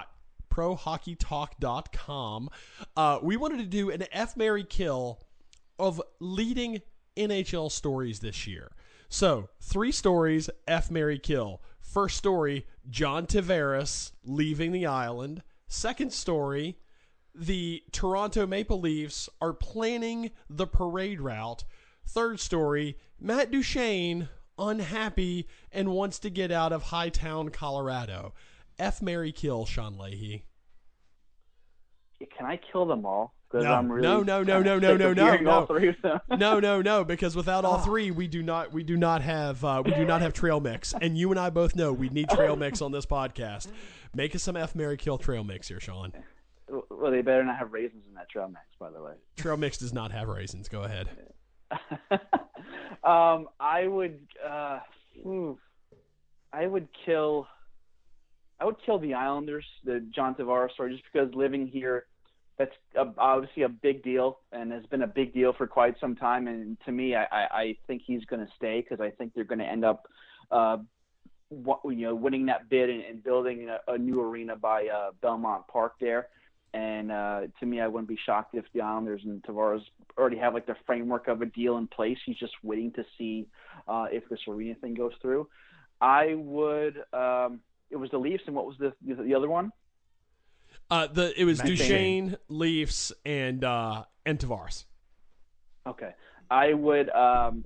A: dot com, uh, we wanted to do an F, Marry, Kill of leading N H L stories this year. So, three stories, F, Marry, Kill. First story, John Tavares leaving the island. Second story, the Toronto Maple Leafs are planning the parade route. Third story, Matt Duchene unhappy and wants to get out of Hightown, Colorado. F, Marry, Kill, Sean Leahy.
E: Can I kill them all?
A: No.
E: I'm really
A: no, no, no, no, no,
E: sick
A: no,
E: of
A: no,
E: hearing all
A: no,
E: three of them.
A: no, no, no. Because without all three, we do not, we do not have, uh, we do not have trail mix. And you and I both know we need trail mix on this podcast. Make us some F, Marry, Kill trail mix here, Sean.
E: Well, they better not have raisins in that trail mix, by the way.
A: Trail mix does not have raisins. Go ahead.
E: um, I would, uh, ooh, I would kill, I would kill the Islanders, the John Tavares story, just because living here, that's a, obviously a big deal and has been a big deal for quite some time. And to me, I, I, I think he's going to stay because I think they're going to end up, uh, you know, winning that bid and, and building a, a new arena by uh, Belmont Park there. And uh, to me, I wouldn't be shocked if the Islanders and Tavares already have like the framework of a deal in place. He's just waiting to see uh, if this arena thing goes through. I would. Um, it was the Leafs, and what was the the other one?
A: Uh, the it was
B: Matt
A: Duchene, Leafs, and uh, and Tavares.
E: Okay, I would. Um,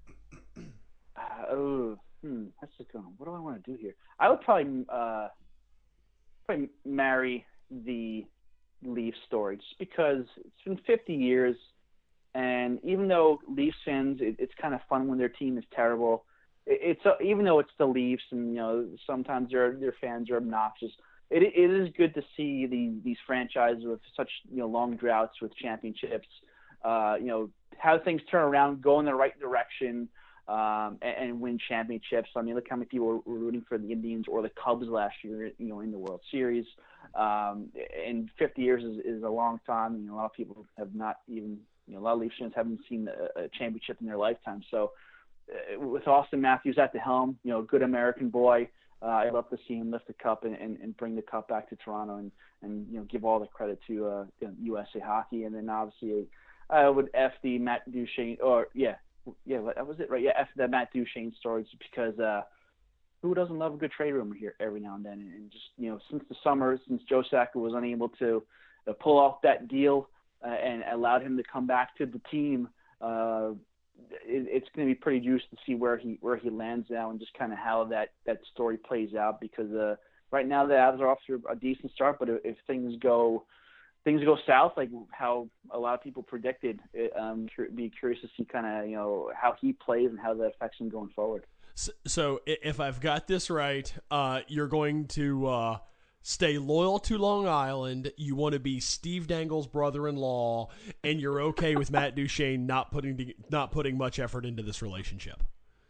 E: uh, oh, hmm, that's just going. What do I want to do here? I would probably uh, probably marry the Leafs story, just because it's been fifty years, and even though Leafs fans, it, it's kind of fun when their team is terrible. It, it's uh, even though it's the Leafs, and you know sometimes their their fans are obnoxious. It, it is good to see the, these franchises with such you know long droughts with championships, uh, you know how things turn around, go in the right direction, um, and, and win championships. I mean, look how many people were, were rooting for the Indians or the Cubs last year, you know, in the World Series. Um, and fifty years is, is a long time. You know, a lot of people have not even, you know, a lot of Leafs fans haven't seen a, a championship in their lifetime. So, uh, with Austin Matthews at the helm, you know, good American boy. Uh, I'd love to see him lift the cup and, and, and bring the cup back to Toronto and, and you know give all the credit to uh, you know, U S A Hockey. And then obviously I would F the Matt Duchene or yeah yeah that was it right yeah F the Matt Duchene story just because uh, who doesn't love a good trade rumor here every now and then, and, and just you know since the summer, since Joe Sakic was unable to uh, pull off that deal uh, and allowed him to come back to the team. Uh, It, it's going to be pretty juicy to see where he where he lands now and just kind of how that, that story plays out because uh, right now the Avs are off to a decent start, but if, if things go things go south like how a lot of people predicted, it, um, be curious to see kind of you know how he plays and how that affects him going forward.
A: So, so if I've got this right, uh, you're going to uh, stay loyal to Long Island. You want to be Steve Dangle's brother-in-law, and you're okay with Matt Duchene not putting not putting much effort into this relationship.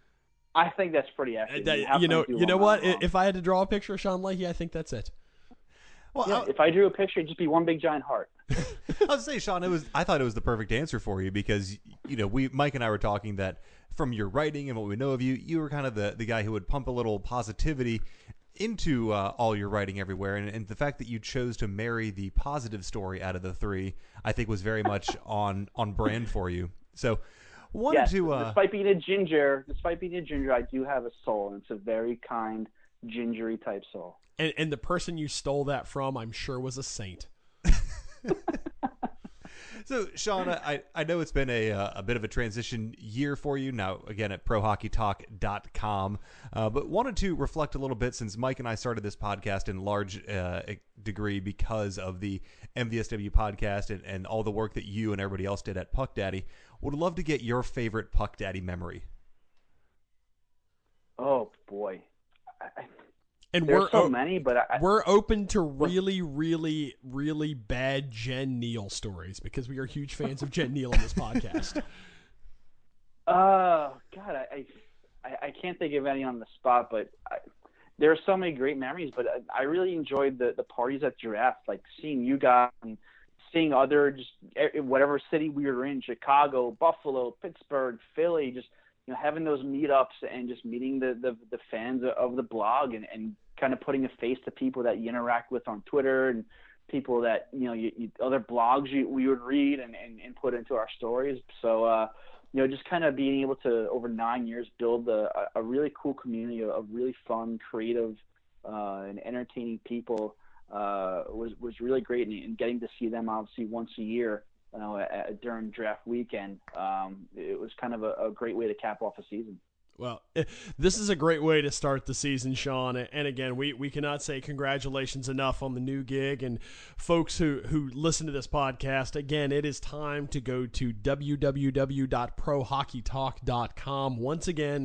E: I think that's pretty accurate.
A: Uh,
E: You,
A: you know, you know what?
E: Wrong.
A: If I had to draw a picture of Sean Leahy, I think that's it.
B: Well,
E: yeah,
B: I,
E: if I drew a picture, it'd just be one big giant heart.
B: I was say, Sean, it was. I thought it was the perfect answer for you because you know we, Mike and I were talking that from your writing and what we know of you, you were kind of the the guy who would pump a little positivity into uh, all your writing everywhere, and, and the fact that you chose to marry the positive story out of the three, I think was very much on on brand for you. So, wanted
E: yes,
B: to. Uh,
E: despite being a ginger, despite being a ginger, I do have a soul, and it's a very kind, gingery type soul.
A: And, and the person you stole that from, I'm sure, was a saint.
B: So, Sean, I, I know it's been a uh, a bit of a transition year for you now, again, at pro hockey talk dot com, uh, but wanted to reflect a little bit since Mike and I started this podcast in large uh, degree because of the M V S W podcast and, and all the work that you and everybody else did at Puck Daddy. Would love to get your favorite Puck Daddy memory.
E: Oh, boy. I,
A: And
E: There's
A: we're
E: so
A: o-
E: many, but I,
A: we're open to really, really, really bad Jen Neal stories because we are huge fans of Jen Neal on this podcast.
E: Uh, God, I, I I can't think of any on the spot, but I, there are so many great memories. But I, I really enjoyed the, the parties at Giraffe, like seeing you guys and seeing other just whatever city we were in, Chicago, Buffalo, Pittsburgh, Philly, just you know having those meetups and just meeting the, the, the fans of the blog and, and kind of putting a face to people that you interact with on Twitter and people that, you know, you, you, other blogs you, we would read and, and, and put into our stories. So, uh, you know, just kind of being able to, over nine years, build a, a really cool community of really fun, creative, uh, and entertaining people uh, was, was really great. And, and getting to see them, obviously, once a year you know, at, during draft weekend, um, it was kind of a, a great way to cap off a season.
A: Well, this is a great way to start the season, Sean. And again, we, we cannot say congratulations enough on the new gig. And folks who, who listen to this podcast, again, it is time to go to w w w dot pro hockey talk dot com. Once again,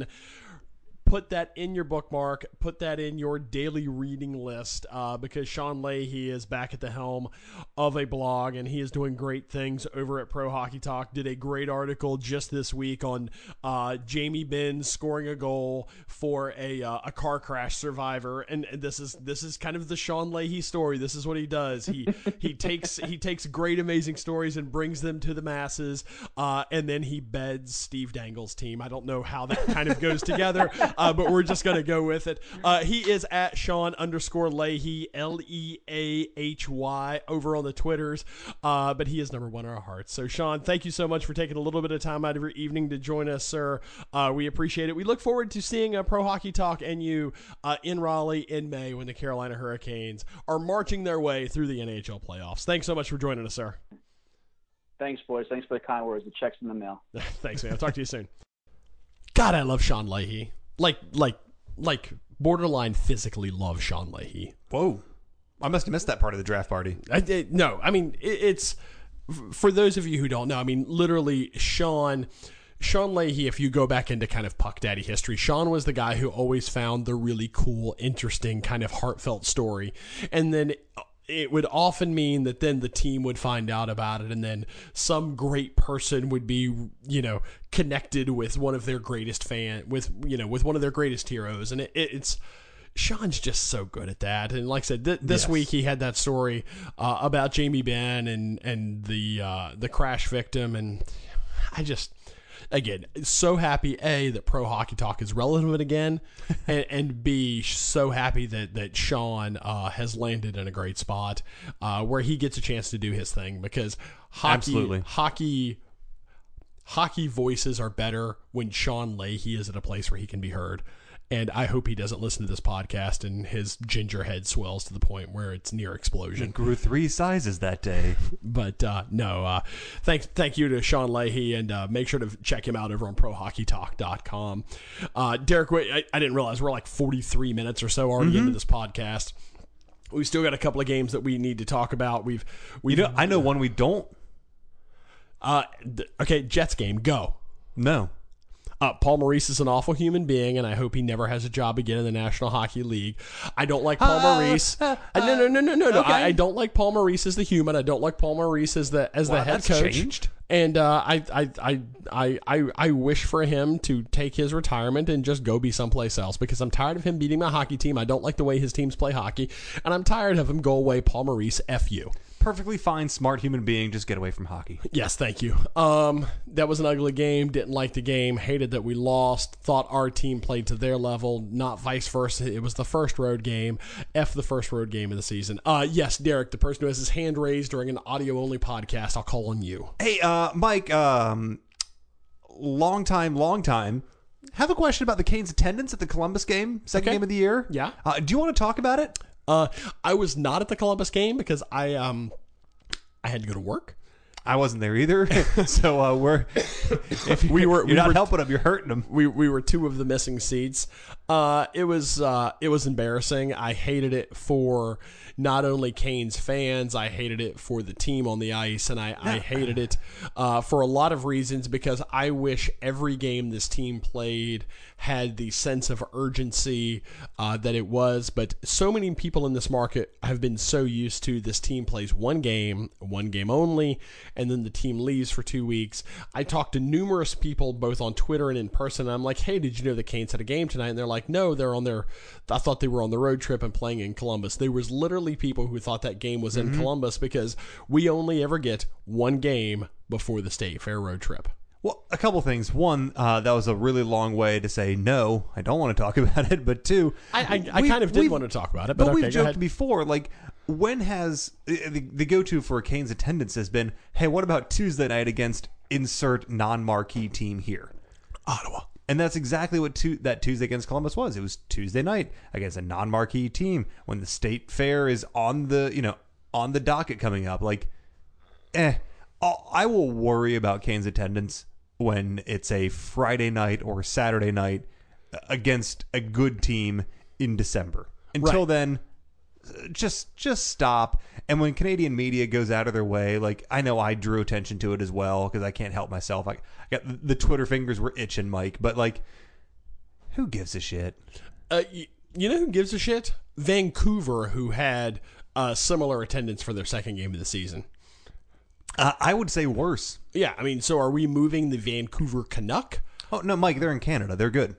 A: put that in your bookmark, put that in your daily reading list uh, because Sean Leahy is back at the helm of a blog and he is doing great things over at Pro Hockey Talk. Did a great article just this week on uh, Jamie Benn scoring a goal for a uh, a car crash survivor, and, and this is this is kind of the Sean Leahy story. This is what he does. He he takes he takes great, amazing stories and brings them to the masses, uh, and then he beds Steve Dangle's team. I don't know how that kind of goes together. Uh, but we're just going to go with it. Uh, he is at Sean underscore Leahy, L E A H Y, over on the Twitters. Uh, but he is number one in our hearts. So, Sean, thank you so much for taking a little bit of time out of your evening to join us, sir. Uh, we appreciate it. We look forward to seeing uh, Pro Hockey Talk and you uh, in Raleigh in May when the Carolina Hurricanes are marching their way through the N H L playoffs. Thanks so much for joining us, sir.
E: Thanks, boys. Thanks for the kind words. The check's in the mail.
A: Thanks, man. I'll talk to you soon. God, I love Sean Leahy. Like, like, like, borderline physically love Sean Leahy.
B: Whoa. I must have missed that part of the draft party.
A: I, it, no, I mean, it, it's, for those of you who don't know, I mean, literally, Sean, Sean Leahy, if you go back into kind of Puck Daddy history, Sean was the guy who always found the really cool, interesting, kind of heartfelt story. And then it would often mean that then the team would find out about it, and then some great person would be, you know, connected with one of their greatest fan, with, you know, with one of their greatest heroes. And it, it, it's, Sean's just so good at that. And like I said, th- this yes. week he had that story uh, about Jamie Benn and, and the, uh, the crash victim. And I just, again, so happy, A, that Pro Hockey Talk is relevant again, and, and B, so happy that, that Sean uh, has landed in a great spot uh, where he gets a chance to do his thing, because hockey,
B: Absolutely.
A: hockey, hockey voices are better when Sean Leahy is at a place where he can be heard. And I hope he doesn't listen to this podcast and his ginger head swells to the point where it's near explosion.
B: It grew three sizes that day.
A: But uh, no, uh, thanks, thank you to Sean Leahy, and uh, make sure to check him out over on pro hockey talk dot com. Uh, Derek, wait, I, I didn't realize we're like forty-three minutes or so already mm-hmm. into this podcast. We still got a couple of games that we need to talk about. We've, we
B: you know, I know one we don't.
A: Uh, th- okay, Jets game, go.
B: No.
A: Uh, Paul Maurice is an awful human being, and I hope he never has a job again in the National Hockey League. I don't like Paul uh, Maurice. Uh, uh, no, no, no, no, no, no.
B: Okay.
A: I, I don't like Paul Maurice as the human. I don't like Paul Maurice as the as
B: well,
A: the head
B: that's
A: coach.
B: Changed.
A: And uh, I, I, I, I, I, I wish for him to take his retirement and just go be someplace else, because I'm tired of him beating my hockey team. I don't like the way his teams play hockey, and I'm tired of him. Go away, Paul Maurice. F you.
B: Perfectly fine, smart human being. Just get away from hockey.
A: Yes, thank you. Um, that was an ugly game. Didn't like the game. Hated that we lost. Thought our team played to their level, not vice versa. It was the first road game. F the first road game of the season. Uh, yes, Derek, the person who has his hand raised during an audio-only podcast, I'll call on you.
B: Hey, uh, Mike, um, long time, long time. Have a question about the Canes' attendance at the Columbus game, second
A: okay.
B: game of the year.
A: Yeah.
B: Uh, do you want to talk about it?
A: Uh, I was not at the Columbus game because I um I had to go to work.
B: I wasn't there either. so uh, we're if
A: We were-
B: you're
A: we
B: not
A: were-
B: helping them, you're hurting them.
A: We we were two of the missing seats. Uh, it was uh, it was embarrassing. I hated it for not only Canes fans. I hated it for the team on the ice, and I, I hated it uh, for a lot of reasons because I wish every game this team played had the sense of urgency uh, that it was. But so many people in this market have been so used to this team plays one game, one game only, and then the team leaves for two weeks. I talked to numerous people both on Twitter and in person. And I'm like, hey, did you know the Canes had a game tonight? And they're like, no, they're on their, I thought they were on the road trip and playing in Columbus. There was literally people who thought that game was in mm-hmm. Columbus because we only ever get one game before the State Fair road trip.
B: Well, a couple things. One, uh, that was a really long way to say, no, I don't want to talk about it. But two,
A: I, I, I kind of did want to talk about it. But,
B: but
A: okay,
B: we've joked before, like, when has the, the go-to for Canes attendance has been, hey, what about Tuesday night against insert non-marquee team here?
A: Ottawa.
B: And that's exactly what tu- that Tuesday against Columbus was. It was Tuesday night against a non-marquee team when the State Fair is on the, you know, on the docket coming up. Like, eh, I'll, I will worry about Canes attendance when it's a Friday night or Saturday night against a good team in December. Until right. then, just just stop. And when Canadian media goes out of their way, like, I know I drew attention to it as well because I can't help myself. I, I got the Twitter fingers were itching, Mike. But like, who gives a shit?
A: Uh, you, you know who gives a shit? Vancouver, who had uh, similar attendance for their second game of the season.
B: Uh, I would say worse.
A: Yeah, I mean, so are we moving the Vancouver Canuck?
B: Oh no, Mike, they're in Canada. They're good.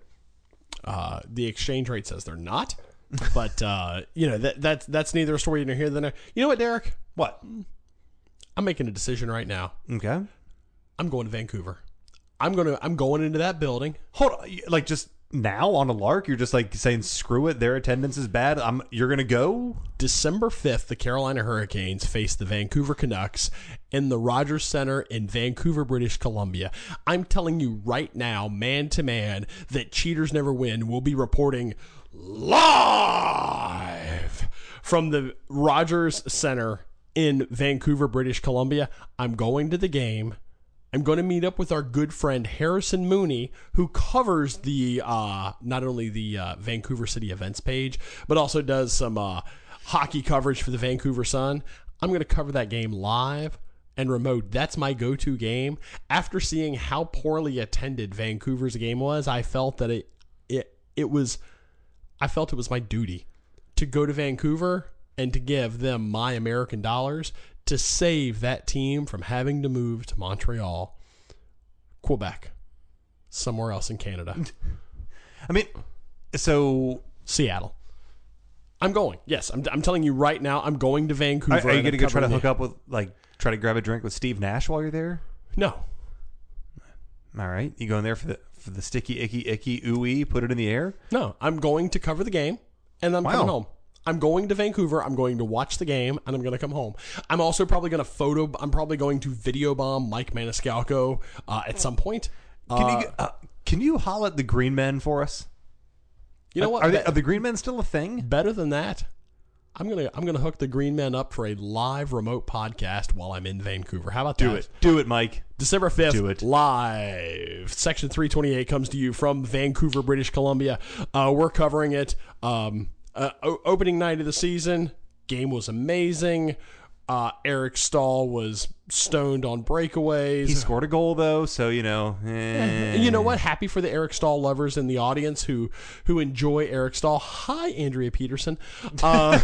A: Uh, the exchange rate says they're not. But, uh, you know, that that's that's neither a story nor here than there. You know what, Derek?
B: What?
A: I'm making a decision right now.
B: Okay.
A: I'm going to Vancouver. I'm going to I'm going into that building.
B: Hold on, like just now on a lark, you're just like saying screw it, their attendance is bad. I'm you're going to go?
A: December fifth, the Carolina Hurricanes face the Vancouver Canucks in the Rogers Center in Vancouver, British Columbia. I'm telling you right now, man to man, that Cheaters Never Win will be reporting live from the Rogers Center in Vancouver, British Columbia. I'm going to the game. I'm going to meet up with our good friend Harrison Mooney, who covers the uh, not only the uh, Vancouver City events page, but also does some uh, hockey coverage for the Vancouver Sun. I'm going to cover that game live and remote. That's my go-to game. After seeing how poorly attended Vancouver's game was, I felt that it it it was I felt it was my duty to go to Vancouver and to give them my American dollars to save that team from having to move to Montreal, Quebec, somewhere else in Canada.
B: I mean, so
A: Seattle. I'm going. Yes, I'm, I'm telling you right now, I'm going to Vancouver.
B: Are, are you going to go try to
A: the,
B: hook up with, like, try to grab a drink with Steve Nash while you're there?
A: No.
B: All right. You going there for the for the sticky, icky, icky, ooey, put it in the air?
A: No, I'm going to cover the game, and I'm
B: wow.
A: coming home. I'm going to Vancouver. I'm going to watch the game, and I'm going to come home. I'm also probably going to photo. I'm probably going to video bomb Mike Maniscalco uh, at some point.
B: Can
A: uh,
B: you uh, can you holler at the Green Men for us?
A: You know what?
B: Are, they, are the Green Men still a thing?
A: Better than that, I'm gonna I'm gonna hook the Green Men up for a live remote podcast while I'm in Vancouver. How about
B: Do
A: that?
B: it. Do it, Mike.
A: December fifth,
B: Do it.
A: live. Section three twenty-eight comes to you from Vancouver, British Columbia. Uh, we're covering it. Um, uh, o- opening night of the season. Game was amazing. Uh, Eric Stahl was stoned on breakaways.
B: He scored a goal, though, so, you know. Eh.
A: You know what? Happy for the Eric Stahl lovers in the audience who who enjoy Eric Stahl. Hi, Andrea Peterson. Uh,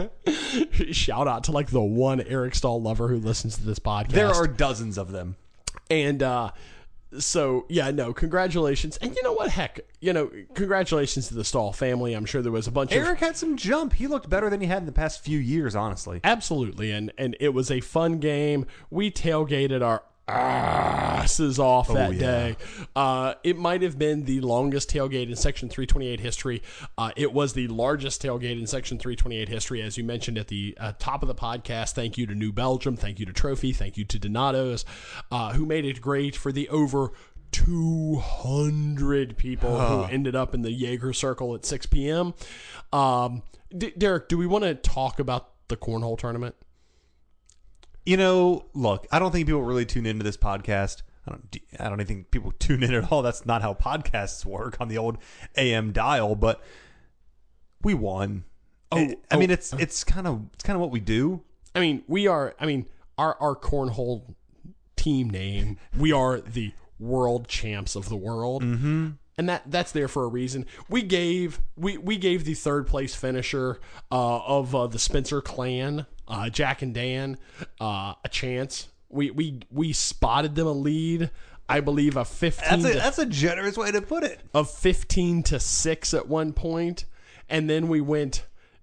A: shout out to like the one Eric Stahl lover who listens to this podcast.
B: There are dozens of them.
A: And uh, so, yeah, no, congratulations. And you know what? Heck, you know, congratulations to the Stahl family. I'm sure there was a bunch
B: Eric
A: of...
B: Eric had some jump. He looked better than he had in the past few years, honestly.
A: Absolutely. And, and it was a fun game. We tailgated our asses off that
B: oh, yeah.
A: day. Uh, it might have been the longest tailgate in Section three twenty-eight history. Uh, it was the largest tailgate in Section three twenty-eight history, as you mentioned at the uh, top of the podcast. Thank you to New Belgium. Thank you to Trophy. Thank you to Donato's, uh, who made it great for the over two hundred people
B: huh.
A: who ended up in the Jaeger Circle at six p.m. Um, D- Derek, do we want to talk about the cornhole tournament?
B: You know, look, I don't think people really tune into this podcast. I don't, I don't even think people tune in at all. That's not how podcasts work on the old A M dial. But we won.
A: Oh,
B: I, I
A: oh,
B: mean, it's it's kind of it's kind of what we do.
A: I mean, we are. I mean, our our cornhole team name. We are the world champs of the world, mm-hmm. and that that's there for a reason. We gave we we gave the third place finisher uh, of uh, the Spencer clan, uh, Jack and Dan, uh, a chance. We we we spotted them a lead. I believe a fifteen.
B: That's a,
A: to,
B: that's a generous way to put it.
A: Of fifteen to six at one point, and then we went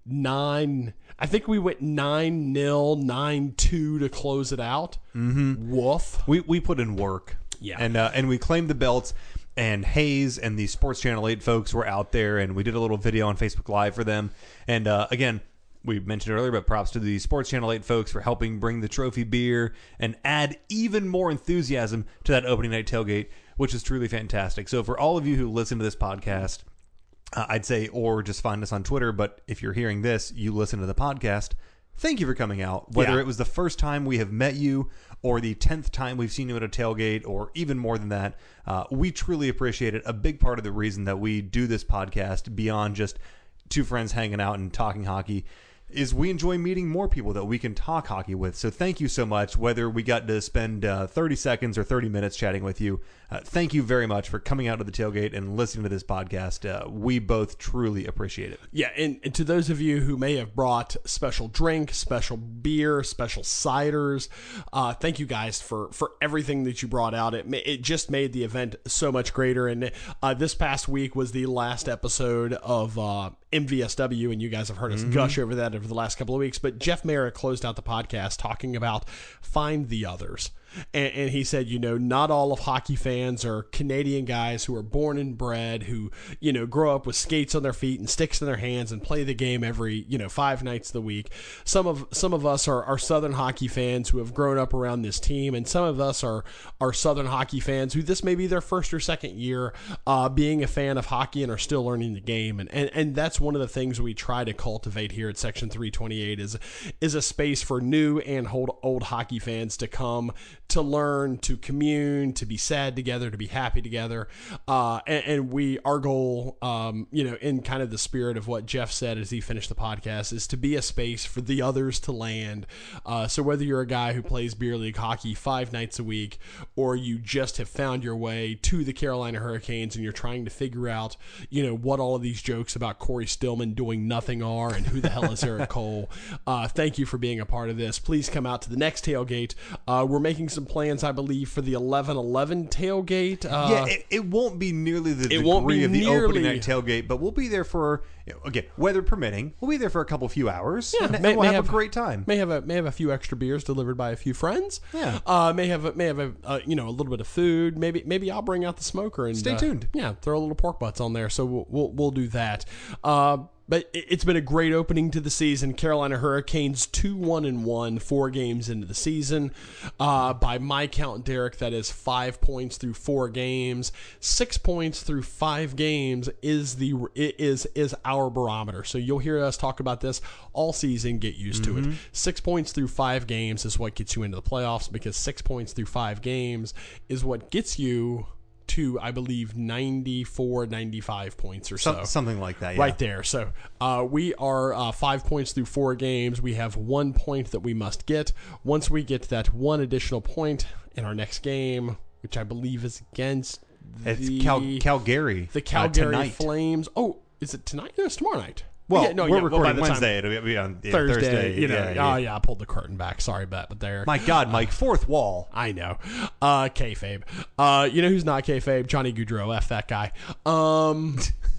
A: nine. I think we went nine nil, nine two to close it out. Mm-hmm. Woof.
B: We we put in work.
A: Yeah,
B: and uh, and we claimed the belts. And Hayes and the Sports Channel eight folks were out there, and we did a little video on Facebook Live for them. And uh, again, we mentioned earlier, but props to the Sports Channel eight folks for helping bring the trophy beer and add even more enthusiasm to that opening night tailgate, which is truly fantastic. So for all of you who listen to this podcast, uh, I'd say, or just find us on Twitter, but if you're hearing this, you listen to the podcast, thank you for coming out. Whether
A: Yeah.
B: it was the first time we have met you or the tenth time we've seen you at a tailgate or even more than that, uh, we truly appreciate it. A big part of the reason that we do this podcast beyond just two friends hanging out and talking hockey is we enjoy meeting more people that we can talk hockey with. So thank you so much, whether we got to spend uh, thirty seconds or thirty minutes chatting with you. Uh, thank you very much for coming out to the tailgate and listening to this podcast. Uh, we both truly appreciate it.
A: Yeah, and, and to those of you who may have brought special drink, special beer, special ciders, uh, thank you guys for, for everything that you brought out. It ma- it just made the event so much greater. And uh, this past week was the last episode of uh, M V S W, and you guys have heard us mm-hmm. gush over that over the last couple of weeks. But Jeff Merrick closed out the podcast talking about Find the Others. And, and he said, you know, not all of hockey fans are Canadian guys who are born and bred, who, you know, grow up with skates on their feet and sticks in their hands and play the game every, you know, five nights of the week. Some of some of us are, are Southern hockey fans who have grown up around this team, and some of us are, are Southern hockey fans who this may be their first or second year uh, being a fan of hockey and are still learning the game. And, and and that's one of the things we try to cultivate here at Section three twenty-eight is, is a space for new and old, old hockey fans to come to learn, to commune, to be sad together, to be happy together. Uh, and, and we, our goal, um, you know, in kind of the spirit of what Jeff said as he finished the podcast, is to be a space for the others to land. Uh, so whether you're a guy who plays beer league hockey five nights a week, or you just have found your way to the Carolina Hurricanes and you're trying to figure out, you know, what all of these jokes about Corey Stillman doing nothing are and who the hell is Eric Cole, uh, thank you for being a part of this. Please come out to the next tailgate. Uh, we're making some plans, I believe, for the eleven eleven tailgate. Uh,
B: yeah, it, it won't be nearly the
A: it
B: degree
A: won't be
B: of the
A: nearly,
B: opening night tailgate, but we'll be there for, you know, again, weather permitting. We'll be there for a couple few hours.
A: Yeah,
B: and,
A: may,
B: and we'll
A: may
B: have,
A: have
B: a great time.
A: May have a may have a few extra beers delivered by a few friends.
B: Yeah,
A: uh, may have a, may have a uh, you know a little bit of food. Maybe maybe I'll bring out the smoker and
B: stay
A: uh,
B: tuned.
A: Yeah, throw a little pork butts on there. So we'll we'll, we'll do that. Uh, But it's been a great opening to the season. Carolina Hurricanes two one and one, four games into the season. Uh, by my count, Derek, that is five points through four games. Six points through five games is the is is our barometer. So you'll hear us talk about this all season. Get used mm-hmm. to it. Six points through five games is what gets you into the playoffs, because six points through five games is what gets you to, I believe, ninety-four, ninety-five points or so.
B: Some, something like that, yeah.
A: Right there. So uh, we are uh, five points through four games. We have one point that we must get. Once we get that one additional point in our next game, which I believe is against
B: it's
A: the
B: Cal- Calgary.
A: The Calgary
B: uh,
A: Flames. Oh, is it tonight? No, it's tomorrow night.
B: Well,
A: yeah, no,
B: we're
A: yeah,
B: recording
A: well, by the
B: Wednesday. It'll be on yeah,
A: Thursday,
B: Thursday.
A: You know,
B: yeah, yeah.
A: oh yeah, I pulled the curtain back. Sorry about but there.
B: My God, Mike, fourth wall.
A: I know. Uh, kayfabe. Uh, you know who's not kayfabe? Johnny Gaudreau. F that guy. Um,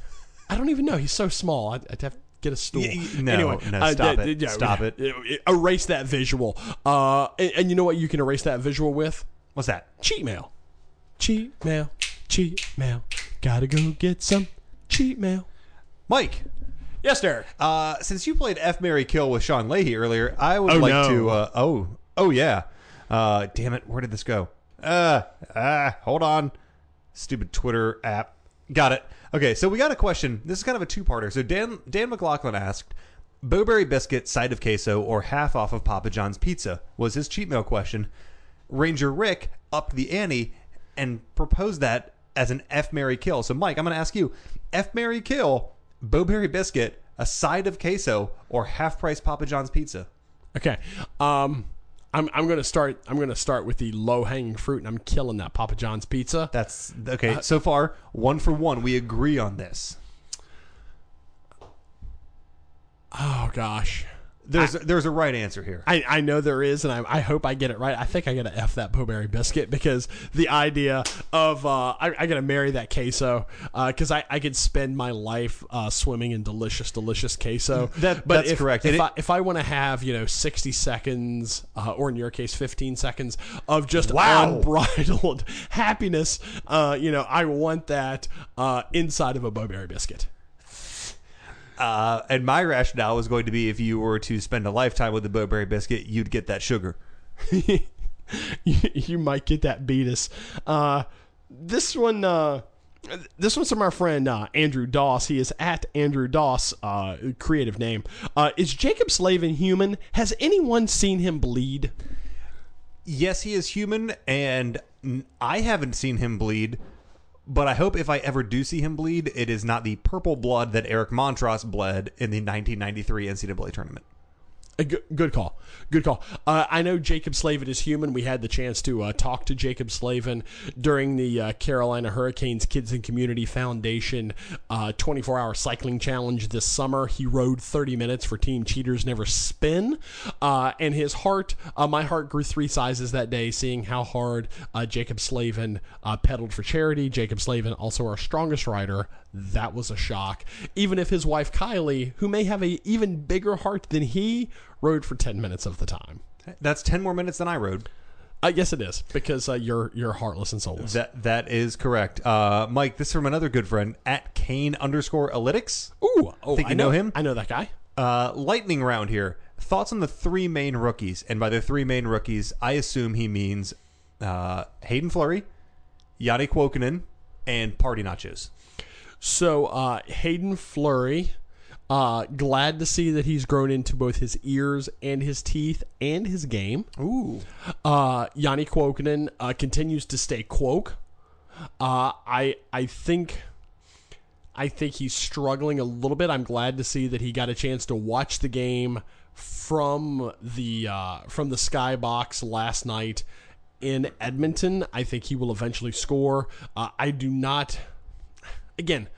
A: I don't even know. He's so small. I'd, I'd have to get a stool.
B: Yeah, no,
A: anyway,
B: no,
A: uh,
B: stop
A: d-
B: it.
A: d-
B: Stop
A: uh,
B: it.
A: Erase that visual. Uh, and, and you know what you can erase that visual with?
B: What's that?
A: Cheat mail. Cheat mail. Cheat mail. Gotta go get some cheat mail.
B: Mike.
A: Yes, Derek.
B: Uh, since you played F, Marry, Kill with Sean Leahy earlier, I would
A: oh,
B: like
A: no.
B: to. Uh, oh, oh yeah. Uh, damn it, where did this go? Uh, uh, hold on. Stupid Twitter app. Got it. Okay, so we got a question. This is kind of a two-parter. So Dan Dan McLaughlin asked, Bowberry biscuit, side of queso, or half off of Papa John's pizza was his cheat meal question. Ranger Rick upped the ante and proposed that as an F, marry, kill. So, Mike, I'm going to ask you, F, marry, kill, Bowberry biscuit, a side of queso, or half price Papa John's pizza?
A: Okay. Um, I'm I'm gonna start. I'm gonna start with the low hanging fruit, and I'm killing that Papa John's pizza.
B: That's okay. Uh, so far, one for one. We agree on this.
A: Oh gosh.
B: There's
A: I,
B: a, there's a right answer here.
A: I, I know there is, and I, I hope I get it right. I think I got to F that Bowberry biscuit because the idea of uh, I, I got to marry that queso because uh, I, I could spend my life uh, swimming in delicious, delicious queso.
B: That,
A: but
B: that's
A: if,
B: correct.
A: If
B: it,
A: I, if I want to have, you know, sixty seconds, uh, or in your case, fifteen seconds of just
B: wow.
A: unbridled happiness, uh, you know, I want that uh, inside of a Bowberry biscuit.
B: Uh, and my rationale was going to be if you were to spend a lifetime with the Bowberry biscuit, you'd get that sugar.
A: you, you might get that beatus. Uh, this one, uh, this one's from our friend uh, Andrew Doss. He is at Andrew Doss, uh, creative name. Uh, is Jacob Slavin human? Has anyone seen him bleed?
B: Yes, he is human, and I haven't seen him bleed. But I hope if I ever do see him bleed, it is not the purple blood that Eric Montross bled in the nineteen ninety-three N C double A tournament.
A: A good, good call. Good call. Uh, I know Jacob Slavin is human. We had the chance to uh, talk to Jacob Slavin during the uh, Carolina Hurricanes Kids and Community Foundation uh, twenty-four hour cycling challenge this summer. He rode thirty minutes for Team Cheaters Never Spin. Uh, and his heart, uh, my heart grew three sizes that day seeing how hard uh, Jacob Slavin uh, pedaled for charity. Jacob Slavin, also our strongest rider. That was a shock. Even if his wife Kylie, who may have a even bigger heart than he, rode for ten minutes of the time.
B: That's ten more minutes than I rode.
A: Uh, yes, it is, because uh, you're you're heartless and soulless.
B: That That is correct. Uh, Mike, this is from another good friend, at Kane underscore Alytics.
A: Ooh, oh,
B: Think you
A: I
B: know,
A: know
B: him?
A: I know that guy.
B: Uh, lightning round here. Thoughts on the three main rookies? And by the three main rookies, I assume he means uh, Hayden Fleury, Yanni Kuokkanen, and Party Nachos.
A: So uh, Hayden Fleury, uh, glad to see that he's grown into both his ears and his teeth and his game.
B: Ooh.
A: Uh, Yanni Kuokkanen uh, continues to stay Kuok. Uh, I I think I think he's struggling a little bit. I'm glad to see that he got a chance to watch the game from the uh, from the skybox last night in Edmonton. I think he will eventually score. Uh, I do not. Again,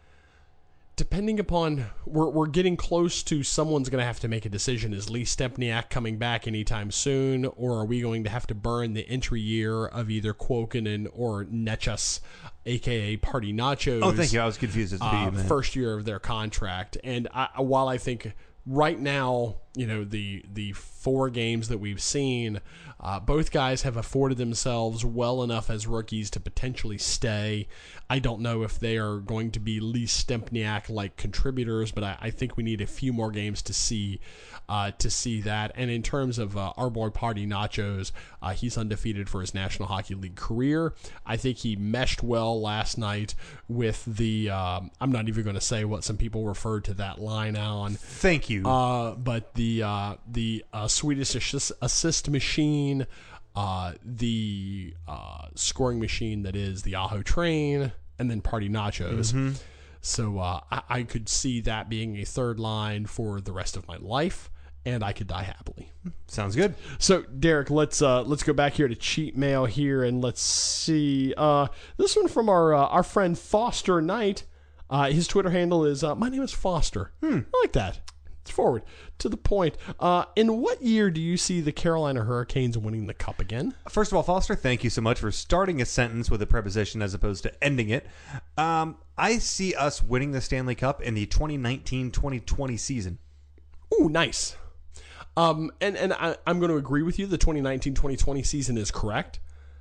A: depending upon, we're we're getting close to someone's going to have to make a decision. Is Lee Stempniak coming back anytime soon, or are we going to have to burn the entry year of either Kuokkanen or Nechas, a k a. Party Nachos?
B: Oh, thank you. I was confused as to who
A: Uh,
B: you meant.
A: first year of their contract. And I, while I think right now, you know, the the four games that we've seen, uh, both guys have afforded themselves well enough as rookies to potentially stay. I don't know if they are going to be Lee Stempniak-like contributors, but I, I think we need a few more games to see uh, to see that. And in terms of uh, our boy Party Nachos, uh, he's undefeated for his National Hockey League career. I think he meshed well last night with the, um, I'm not even going to say what some people referred to that line on.
B: Thank you.
A: Uh, but the uh, the uh, Swedish assist, assist machine, uh, the uh, scoring machine that is the Aho Train, and then Party Nachos.
B: Mm-hmm.
A: So uh, I, I could see that being a third line for the rest of my life, and I could die happily.
B: Sounds good.
A: So Derek, let's uh, let's go back here to cheat mail here, and let's see uh, this one from our uh, our friend Foster Knight. Uh, his Twitter handle is uh, my name is Foster. Hmm. I like that. It's forward to the point. Uh, in what year do you see the Carolina Hurricanes winning the Cup again?
B: First of all, Foster, thank you so much for starting a sentence with a preposition as opposed to ending it. Um, I see us winning the Stanley Cup in the twenty nineteen twenty twenty season.
A: Ooh, nice. Um, and and I, I'm going to agree with you. The twenty nineteen twenty twenty season is correct.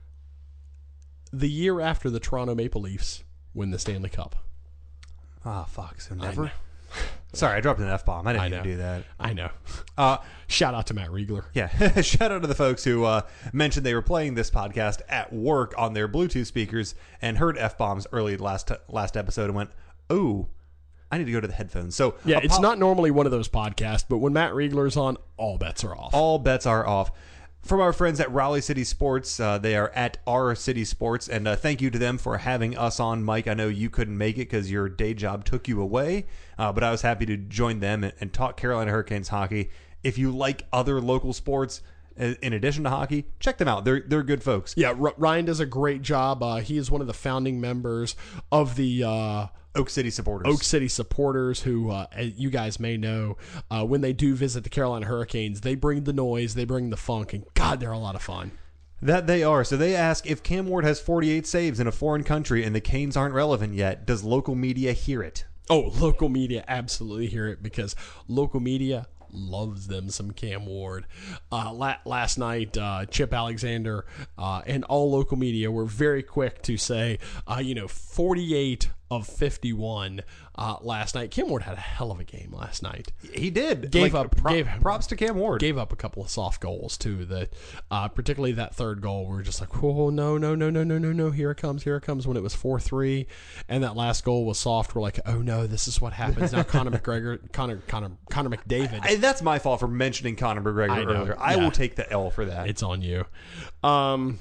A: The year after the Toronto Maple Leafs win the Stanley Cup.
B: Ah, oh, fuck. So never? Sorry, I dropped an F-bomb. I didn't
A: I
B: even
A: know.
B: do that.
A: I know.
B: Uh,
A: Shout out to Matt Riegler.
B: yeah. Shout out to the folks who uh, mentioned they were playing this podcast at work on their Bluetooth speakers and heard F-bombs early last last episode and went, ooh, I need to go to the headphones. So
A: Yeah, it's
B: apo-
A: not normally one of those podcasts, but when Matt Riegler's on, all bets are off.
B: all bets are off. From our friends at Raleigh City Sports, uh, they are at our City Sports, and uh, thank you to them for having us on. Mike, I know you couldn't make it because your day job took you away, uh, but I was happy to join them and, and talk Carolina Hurricanes hockey. If you like other local sports uh, in addition to hockey, check them out. They're they're good folks.
A: Yeah, R- Ryan does a great job. Uh, he is one of the founding members of the uh,
B: Oak City supporters.
A: Oak City supporters who, uh, as you guys may know, uh, when they do visit the Carolina Hurricanes, they bring the noise, they bring the funk, and God, they're a lot of fun.
B: That they are. So they ask, if Cam Ward has forty-eight saves in a foreign country and the Canes aren't relevant yet, does local media hear it?
A: Oh, local media absolutely hear it because local media loves them some Cam Ward. Uh, la- last night, uh, Chip Alexander uh, and all local media were very quick to say, uh, you know, forty-eight of fifty-one uh, last night. Cam Ward had a hell of a game last night.
B: He did.
A: Gave
B: Like,
A: up.
B: pro-
A: gave,
B: props to Cam Ward.
A: Gave up a couple of soft goals too. That uh, particularly that third goal, we we're just like, oh no, no, no, no, no, no, no. Here it comes, here it comes. When it was four three, and that last goal was soft. We're like, oh no, this is what happens now. Conor McGregor, Conor, Conor, Conor McDavid.
B: I, that's my fault for mentioning Conor McGregor
A: I know,
B: earlier. I
A: yeah.
B: will take the L for that.
A: It's on you. Um,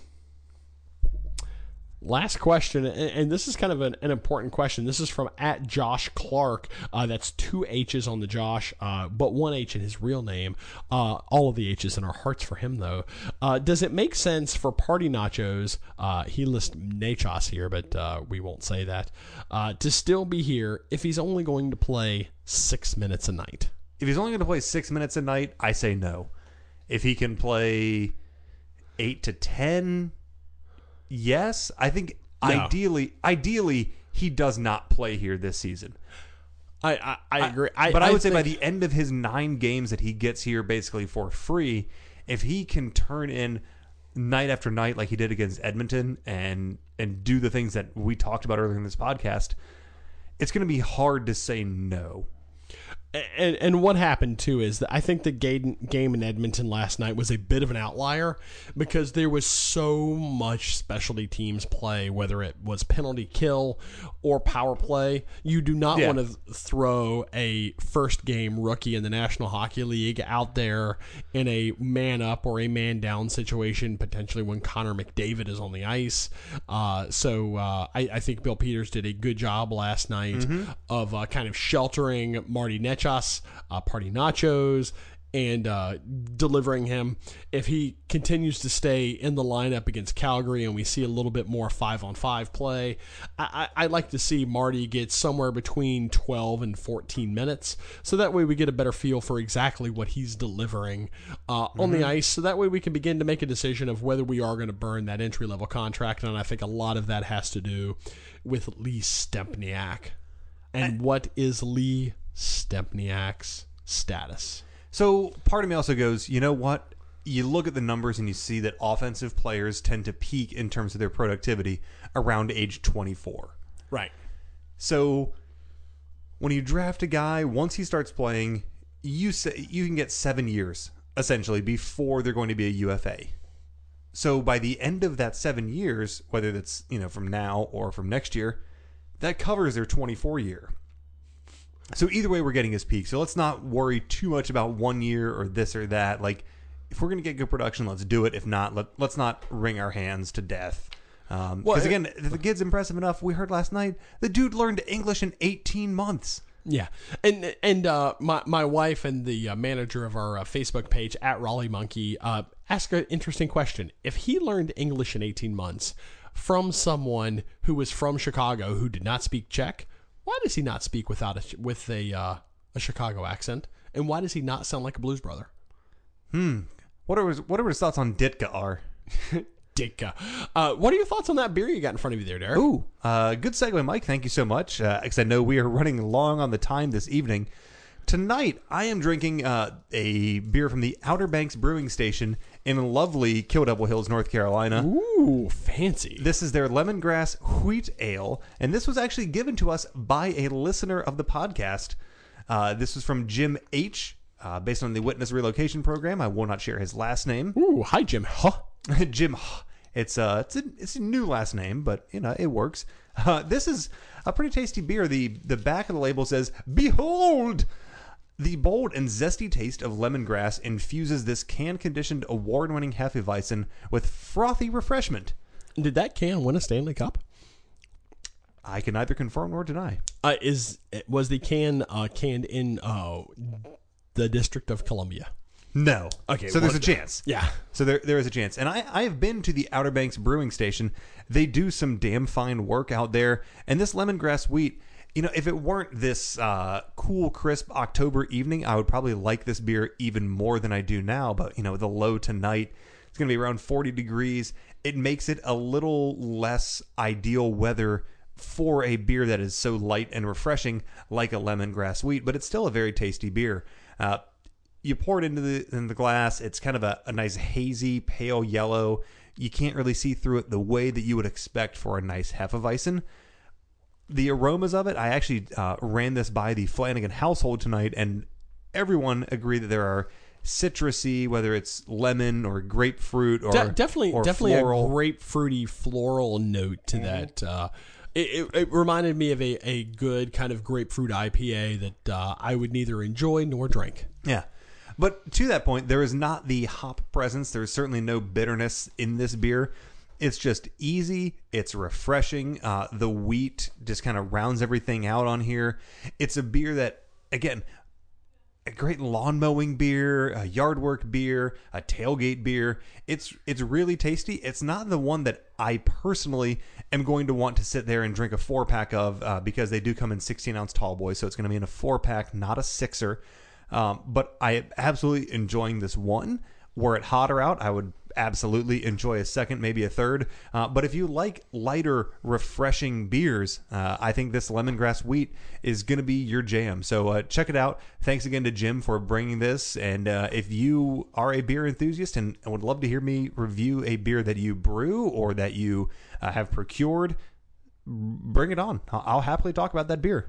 A: last question, and, and this is kind of an, an important question. This is from at Josh Clark. Uh, that's two H's on the Josh, uh, but one H in his real name. Uh, all of the H's in our hearts for him, though. Uh, does it make sense for Party Nachos, uh, he lists Nachos here, but uh, we won't say that, uh, to still be here if he's only going to play six minutes a night?
B: If he's only going to play six minutes a night, I say no. If he can play eight to ten, yes. I think
A: No.
B: ideally, ideally he does not play here this season.
A: I, I, I agree. I,
B: but I would say
A: think,
B: by the end of his nine games that he gets here basically for free, if he can turn in night after night like he did against Edmonton and and do the things that we talked about earlier in this podcast, it's going to be hard to say no.
A: And, and what happened, too, is that I think the game, game in Edmonton last night was a bit of an outlier because there was so much specialty teams play, whether it was penalty kill or power play. You do not
B: Yeah.
A: want to throw a first-game rookie in the National Hockey League out there in a man-up or a man-down situation, potentially when Connor McDavid is on the ice. Uh, so uh, I, I think Bill Peters did a good job last night
B: Mm-hmm.
A: of uh, kind of sheltering Marty Netchas, uh, Party Nachos, and uh, delivering him. If he continues to stay in the lineup against Calgary and we see a little bit more five-on-five play, I, I, I'd like to see Marty get somewhere between twelve and fourteen minutes, so that way we get a better feel for exactly what he's delivering uh, on the ice, so that way we can begin to make a decision of whether we are going to burn that entry-level contract, and I think a lot of that has to do with Lee Stempniak. And what is Lee Stempniak's status?
B: So part of me also goes, you know what? You look at the numbers and you see that offensive players tend to peak in terms of their productivity around age twenty-four.
A: Right.
B: So when you draft a guy, once he starts playing, you say you can get seven years essentially before they're going to be a U F A. So by the end of that seven years, whether that's, you know, from now or from next year, that covers their twenty-four year. So either way, we're getting his peak. So let's not worry too much about one year or this or that. Like, if we're going to get good production, let's do it. If not, let, let's not wring our hands to death. Because, um,
A: Well,
B: again, if the kid's impressive enough. We heard last night, the dude learned English in eighteen months.
A: Yeah, and and uh, my my wife and the uh, manager of our uh, Facebook page at Raleigh Monkey uh, asked an interesting question. If he learned English in eighteen months from someone who was from Chicago who did not speak Czech, why does he not speak without a with a uh, a Chicago accent? And why does he not sound like a blues brother?
B: Hmm. What are his, what are his thoughts on Ditka are?
A: Ditka. Uh, what are your thoughts on that beer you got in front of you there, Derek?
B: Ooh, uh, good segue, Mike. Thank you so much. Because I know we are running long on the time this evening. Tonight, I am drinking uh, a beer from the Outer Banks Brewing Station in lovely Kill Devil Hills, North Carolina.
A: Ooh, fancy.
B: This is their lemongrass wheat ale, and this was actually given to us by a listener of the podcast. Uh, this was from Jim H., uh, based on the Witness Relocation Program. I will not share his last name.
A: Ooh, hi, Jim. Huh?
B: Jim, It's uh, it's a, it's a new last name, but you know it works. Uh, this is a pretty tasty beer. The the back of the label says, "Behold, the bold and zesty taste of lemongrass infuses this can-conditioned, award-winning Hefeweizen with frothy refreshment."
A: Did that can win a Stanley Cup?
B: I can neither confirm nor deny.
A: Uh, is was the can uh, canned in uh, the District of Columbia?
B: No.
A: Okay,
B: So there's a
A: was-
B: chance.
A: Yeah.
B: So there there is a chance. And I, I have been to the Outer Banks Brewing Station. They do some damn fine work out there. And this lemongrass wheat, you know, if it weren't this uh, cool, crisp October evening, I would probably like this beer even more than I do now. But, you know, the low tonight, it's going to be around forty degrees. It makes it a little less ideal weather for a beer that is so light and refreshing like a lemongrass wheat, but it's still a very tasty beer. Uh, you pour it into the in the glass. It's kind of a, a nice hazy, pale yellow. You can't really see through it the way that you would expect for a nice Hefeweizen. The aromas of it, I actually uh, ran this by the Flanagan household tonight, and everyone agreed that there are citrusy, whether it's lemon or grapefruit or
A: De- definitely,
B: or
A: definitely
B: floral.
A: a grapefruity floral note to that. Uh, it, it, it reminded me of a, a good kind of grapefruit I P A that uh, I would neither enjoy nor drink.
B: Yeah. But to that point, there is not the hop presence. There's certainly no bitterness in this beer. It's just easy. It's refreshing. Uh, the wheat just kind of rounds everything out on here. It's a beer that, again, a great lawn mowing beer, a yard work beer, a tailgate beer. It's it's really tasty. It's not the one that I personally am going to want to sit there and drink a four pack of uh, because they do come in sixteen ounce tall boys, so it's going to be in a four pack, not a sixer. Um, but I am absolutely enjoying this one. Were it hotter out, I would absolutely enjoy a second, maybe a third. Uh, but if you like lighter, refreshing beers, uh, I think this lemongrass wheat is going to be your jam. So uh, check it out. Thanks again to Jim for bringing this. And uh, if you are a beer enthusiast and would love to hear me review a beer that you brew or that you uh, have procured, bring it on. I'll, I'll happily talk about that beer.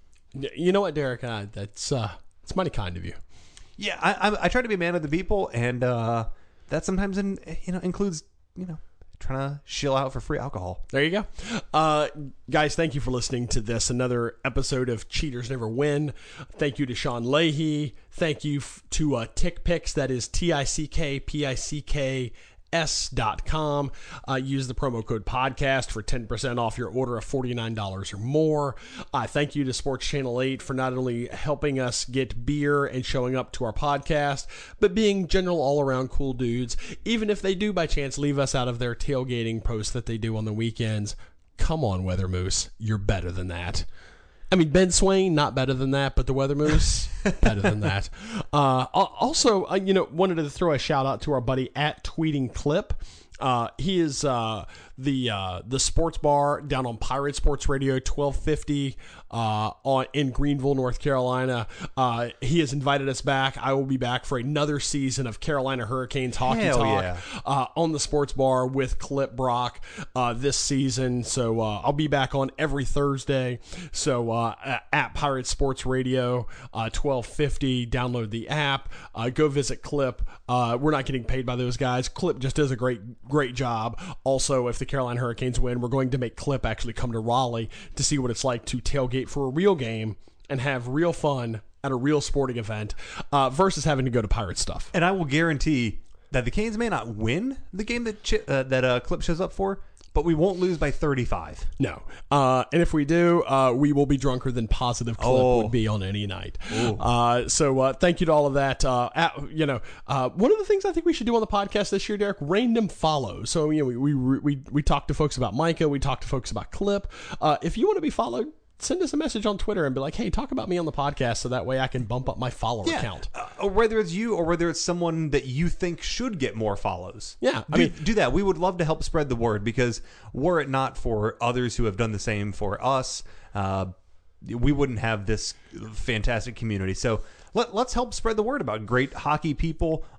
A: You know what, Derek? Uh, that's uh, it's mighty kind of you.
B: Yeah, I, I, I try to be a man of the people, and uh, that sometimes in, you know includes you know trying to shill out for free alcohol.
A: There you go. Uh, guys, thank you for listening to this. Another episode of Cheaters Never Win. Thank you to Sean Leahy. Thank you f- to uh, Tick Picks. That is T I C K P I C K S dot com. Uh, use the promo code podcast for ten percent off your order of forty-nine dollars or more. Uh, thank you to Sports Channel eight for not only helping us get beer and showing up to our podcast, but being general all-around cool dudes. Even if they do by chance leave us out of their tailgating posts that they do on the weekends, come on, Weather Moose. You're better than that. I mean, Ben Swain, not better than that, but the Weather Moose, better than that. Uh, also, uh, you know, wanted to throw a shout out to our buddy at Tweeting Clip. Uh, he is uh, the uh, the sports bar down on Pirate Sports Radio twelve fifty uh, on in Greenville, North Carolina. Uh, he has invited us back. I will be back for another season of Carolina Hurricanes Hockey
B: Hell
A: Talk
B: yeah.
A: uh, on the sports bar with Clip Brock uh, this season. So uh, I'll be back on every Thursday. So uh, at Pirate Sports Radio uh, twelve fifty, download the app. Uh, go visit Clip. Uh, we're not getting paid by those guys. Clip just does a great great job. Also, if the Carolina Hurricanes win, we're going to make Clip actually come to Raleigh to see what it's like to tailgate for a real game and have real fun at a real sporting event uh, versus having to go to Pirate stuff.
B: And I will guarantee that the Canes may not win the game that Chi- uh, that uh, Clip shows up for, but we won't lose by thirty-five.
A: No. Uh, and if we do, uh, we will be drunker than Positive Clip
B: Oh.
A: would be on any night. Uh, so uh, thank you to all of that. Uh, at, you know, uh, one of the things I think we should do on the podcast this year, Derek, random follow. So, you know, we we we, we talk to folks about Micah. We talk to folks about Clip. Uh, if you want to be followed, send us a message on Twitter and be like, hey, talk about me on the podcast so that way I can bump up my follower count.
B: Uh, or whether it's you or whether it's someone that you think should get more follows.
A: Yeah, I
B: do,
A: mean-
B: do that. We would love to help spread the word because were it not for others who have done the same for us, uh, we wouldn't have this fantastic community. So let, let's help spread the word about great hockey people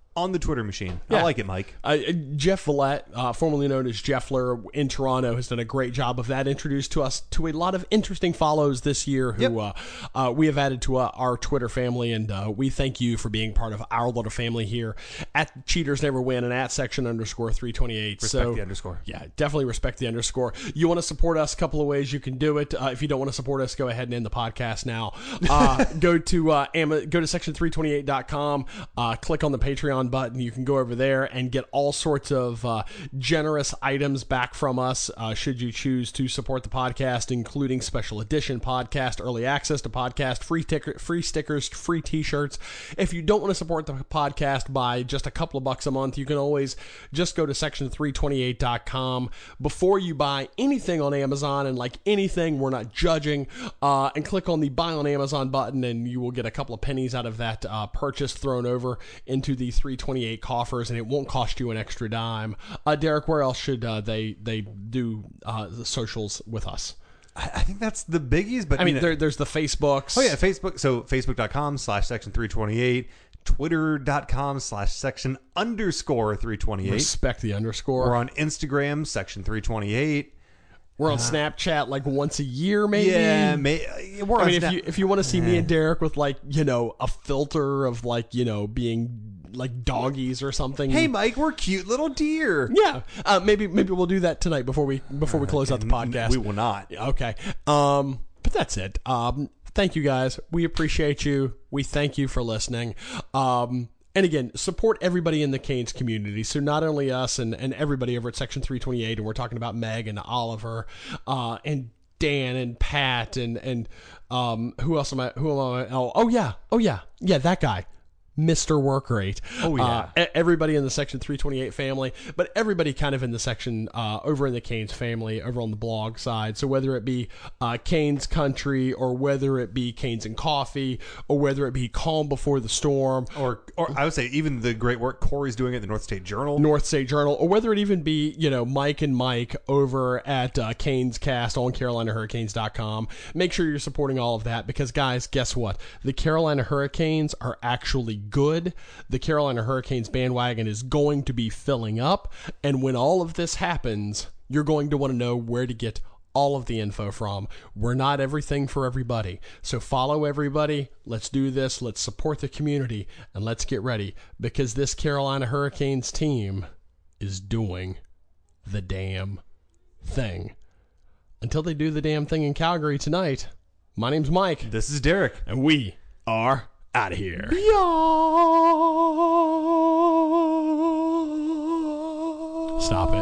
B: on the Twitter machine.
A: Yeah.
B: I like it, Mike.
A: Uh, Jeff Villette, uh, formerly known as Jeffler in Toronto, has done a great job of that. Introduced to us to a lot of interesting follows this year who
B: Yep.
A: uh, uh, we have added to uh, our Twitter family, and uh, we thank you for being part of our little family here at Cheaters Never Win and at section underscore three twenty-eight.
B: Respect
A: so,
B: the underscore.
A: Yeah, definitely respect the underscore. You want to support us? A couple of ways you can do it. Uh, if you don't want to support us, go ahead and end the podcast now. Uh, go to uh, Ama- go to section three twenty-eight dot com. Uh, click on the Patreon button. You can go over there and get all sorts of uh, generous items back from us uh, should you choose to support the podcast, including special edition podcast, early access to podcast, free ticker, free stickers, free t-shirts. If you don't want to support the podcast by just a couple of bucks a month, you can always just go to section three twenty-eight dot com before you buy anything on Amazon, and like anything, we're not judging, uh, and click on the buy on Amazon button, and you will get a couple of pennies out of that uh, purchase thrown over into the three twenty-eight coffers, and it won't cost you an extra dime. Uh, Derek, where else should uh, they they do uh, the socials with us?
B: I, I think that's the biggies, but
A: I mean,
B: you know-
A: there, there's the Facebooks.
B: Oh yeah, Facebook. So facebook.com slash section 328, twitter.com slash section underscore 328.
A: Respect the underscore.
B: We're on Instagram, section 328.
A: We're on Snapchat like once a year, maybe.
B: Yeah, may, we're
A: I
B: on
A: mean, if
B: Snap-
A: you if you want to see me and Derek with like you know a filter of like you know being like doggies or something.
B: Hey, Mike, we're cute little deer.
A: Yeah, uh, maybe maybe we'll do that tonight before we before we close out the podcast.
B: We will not.
A: Okay. Um, but that's it. Um, thank you guys. We appreciate you. We thank you for listening. Um, and again, support everybody in the Canes community. So not only us and, and everybody over at Section three twenty-eight, and we're talking about Meg and Oliver, uh, and Dan and Pat and and um, who else am I? Who am I? Oh, oh yeah, oh yeah, yeah, that guy. Mister Work Rate.
B: Oh, yeah.
A: Uh, e- everybody in the Section three twenty-eight family, but everybody kind of in the section uh, over in the Canes family, over on the blog side. So whether it be uh, Canes Country, or whether it be Canes and Coffee, or whether it be Calm Before the Storm,
B: Or, or I would say even the great work Corey's doing at the North State Journal.
A: North State Journal, or whether it even be, you know, Mike and Mike over at uh, Canes Cast on Carolina Hurricanes dot com. Make sure you're supporting all of that because, guys, guess what? The Carolina Hurricanes are actually good. The Carolina Hurricanes bandwagon is going to be filling up. And when all of this happens, you're going to want to know where to get all of the info from. We're not everything for everybody. So follow everybody. Let's do this. Let's support the community. And let's get ready because this Carolina Hurricanes team is doing the damn thing. Until they do the damn thing in Calgary tonight, my name's Mike.
B: This is Derek.
A: And we are out of here. Stop it.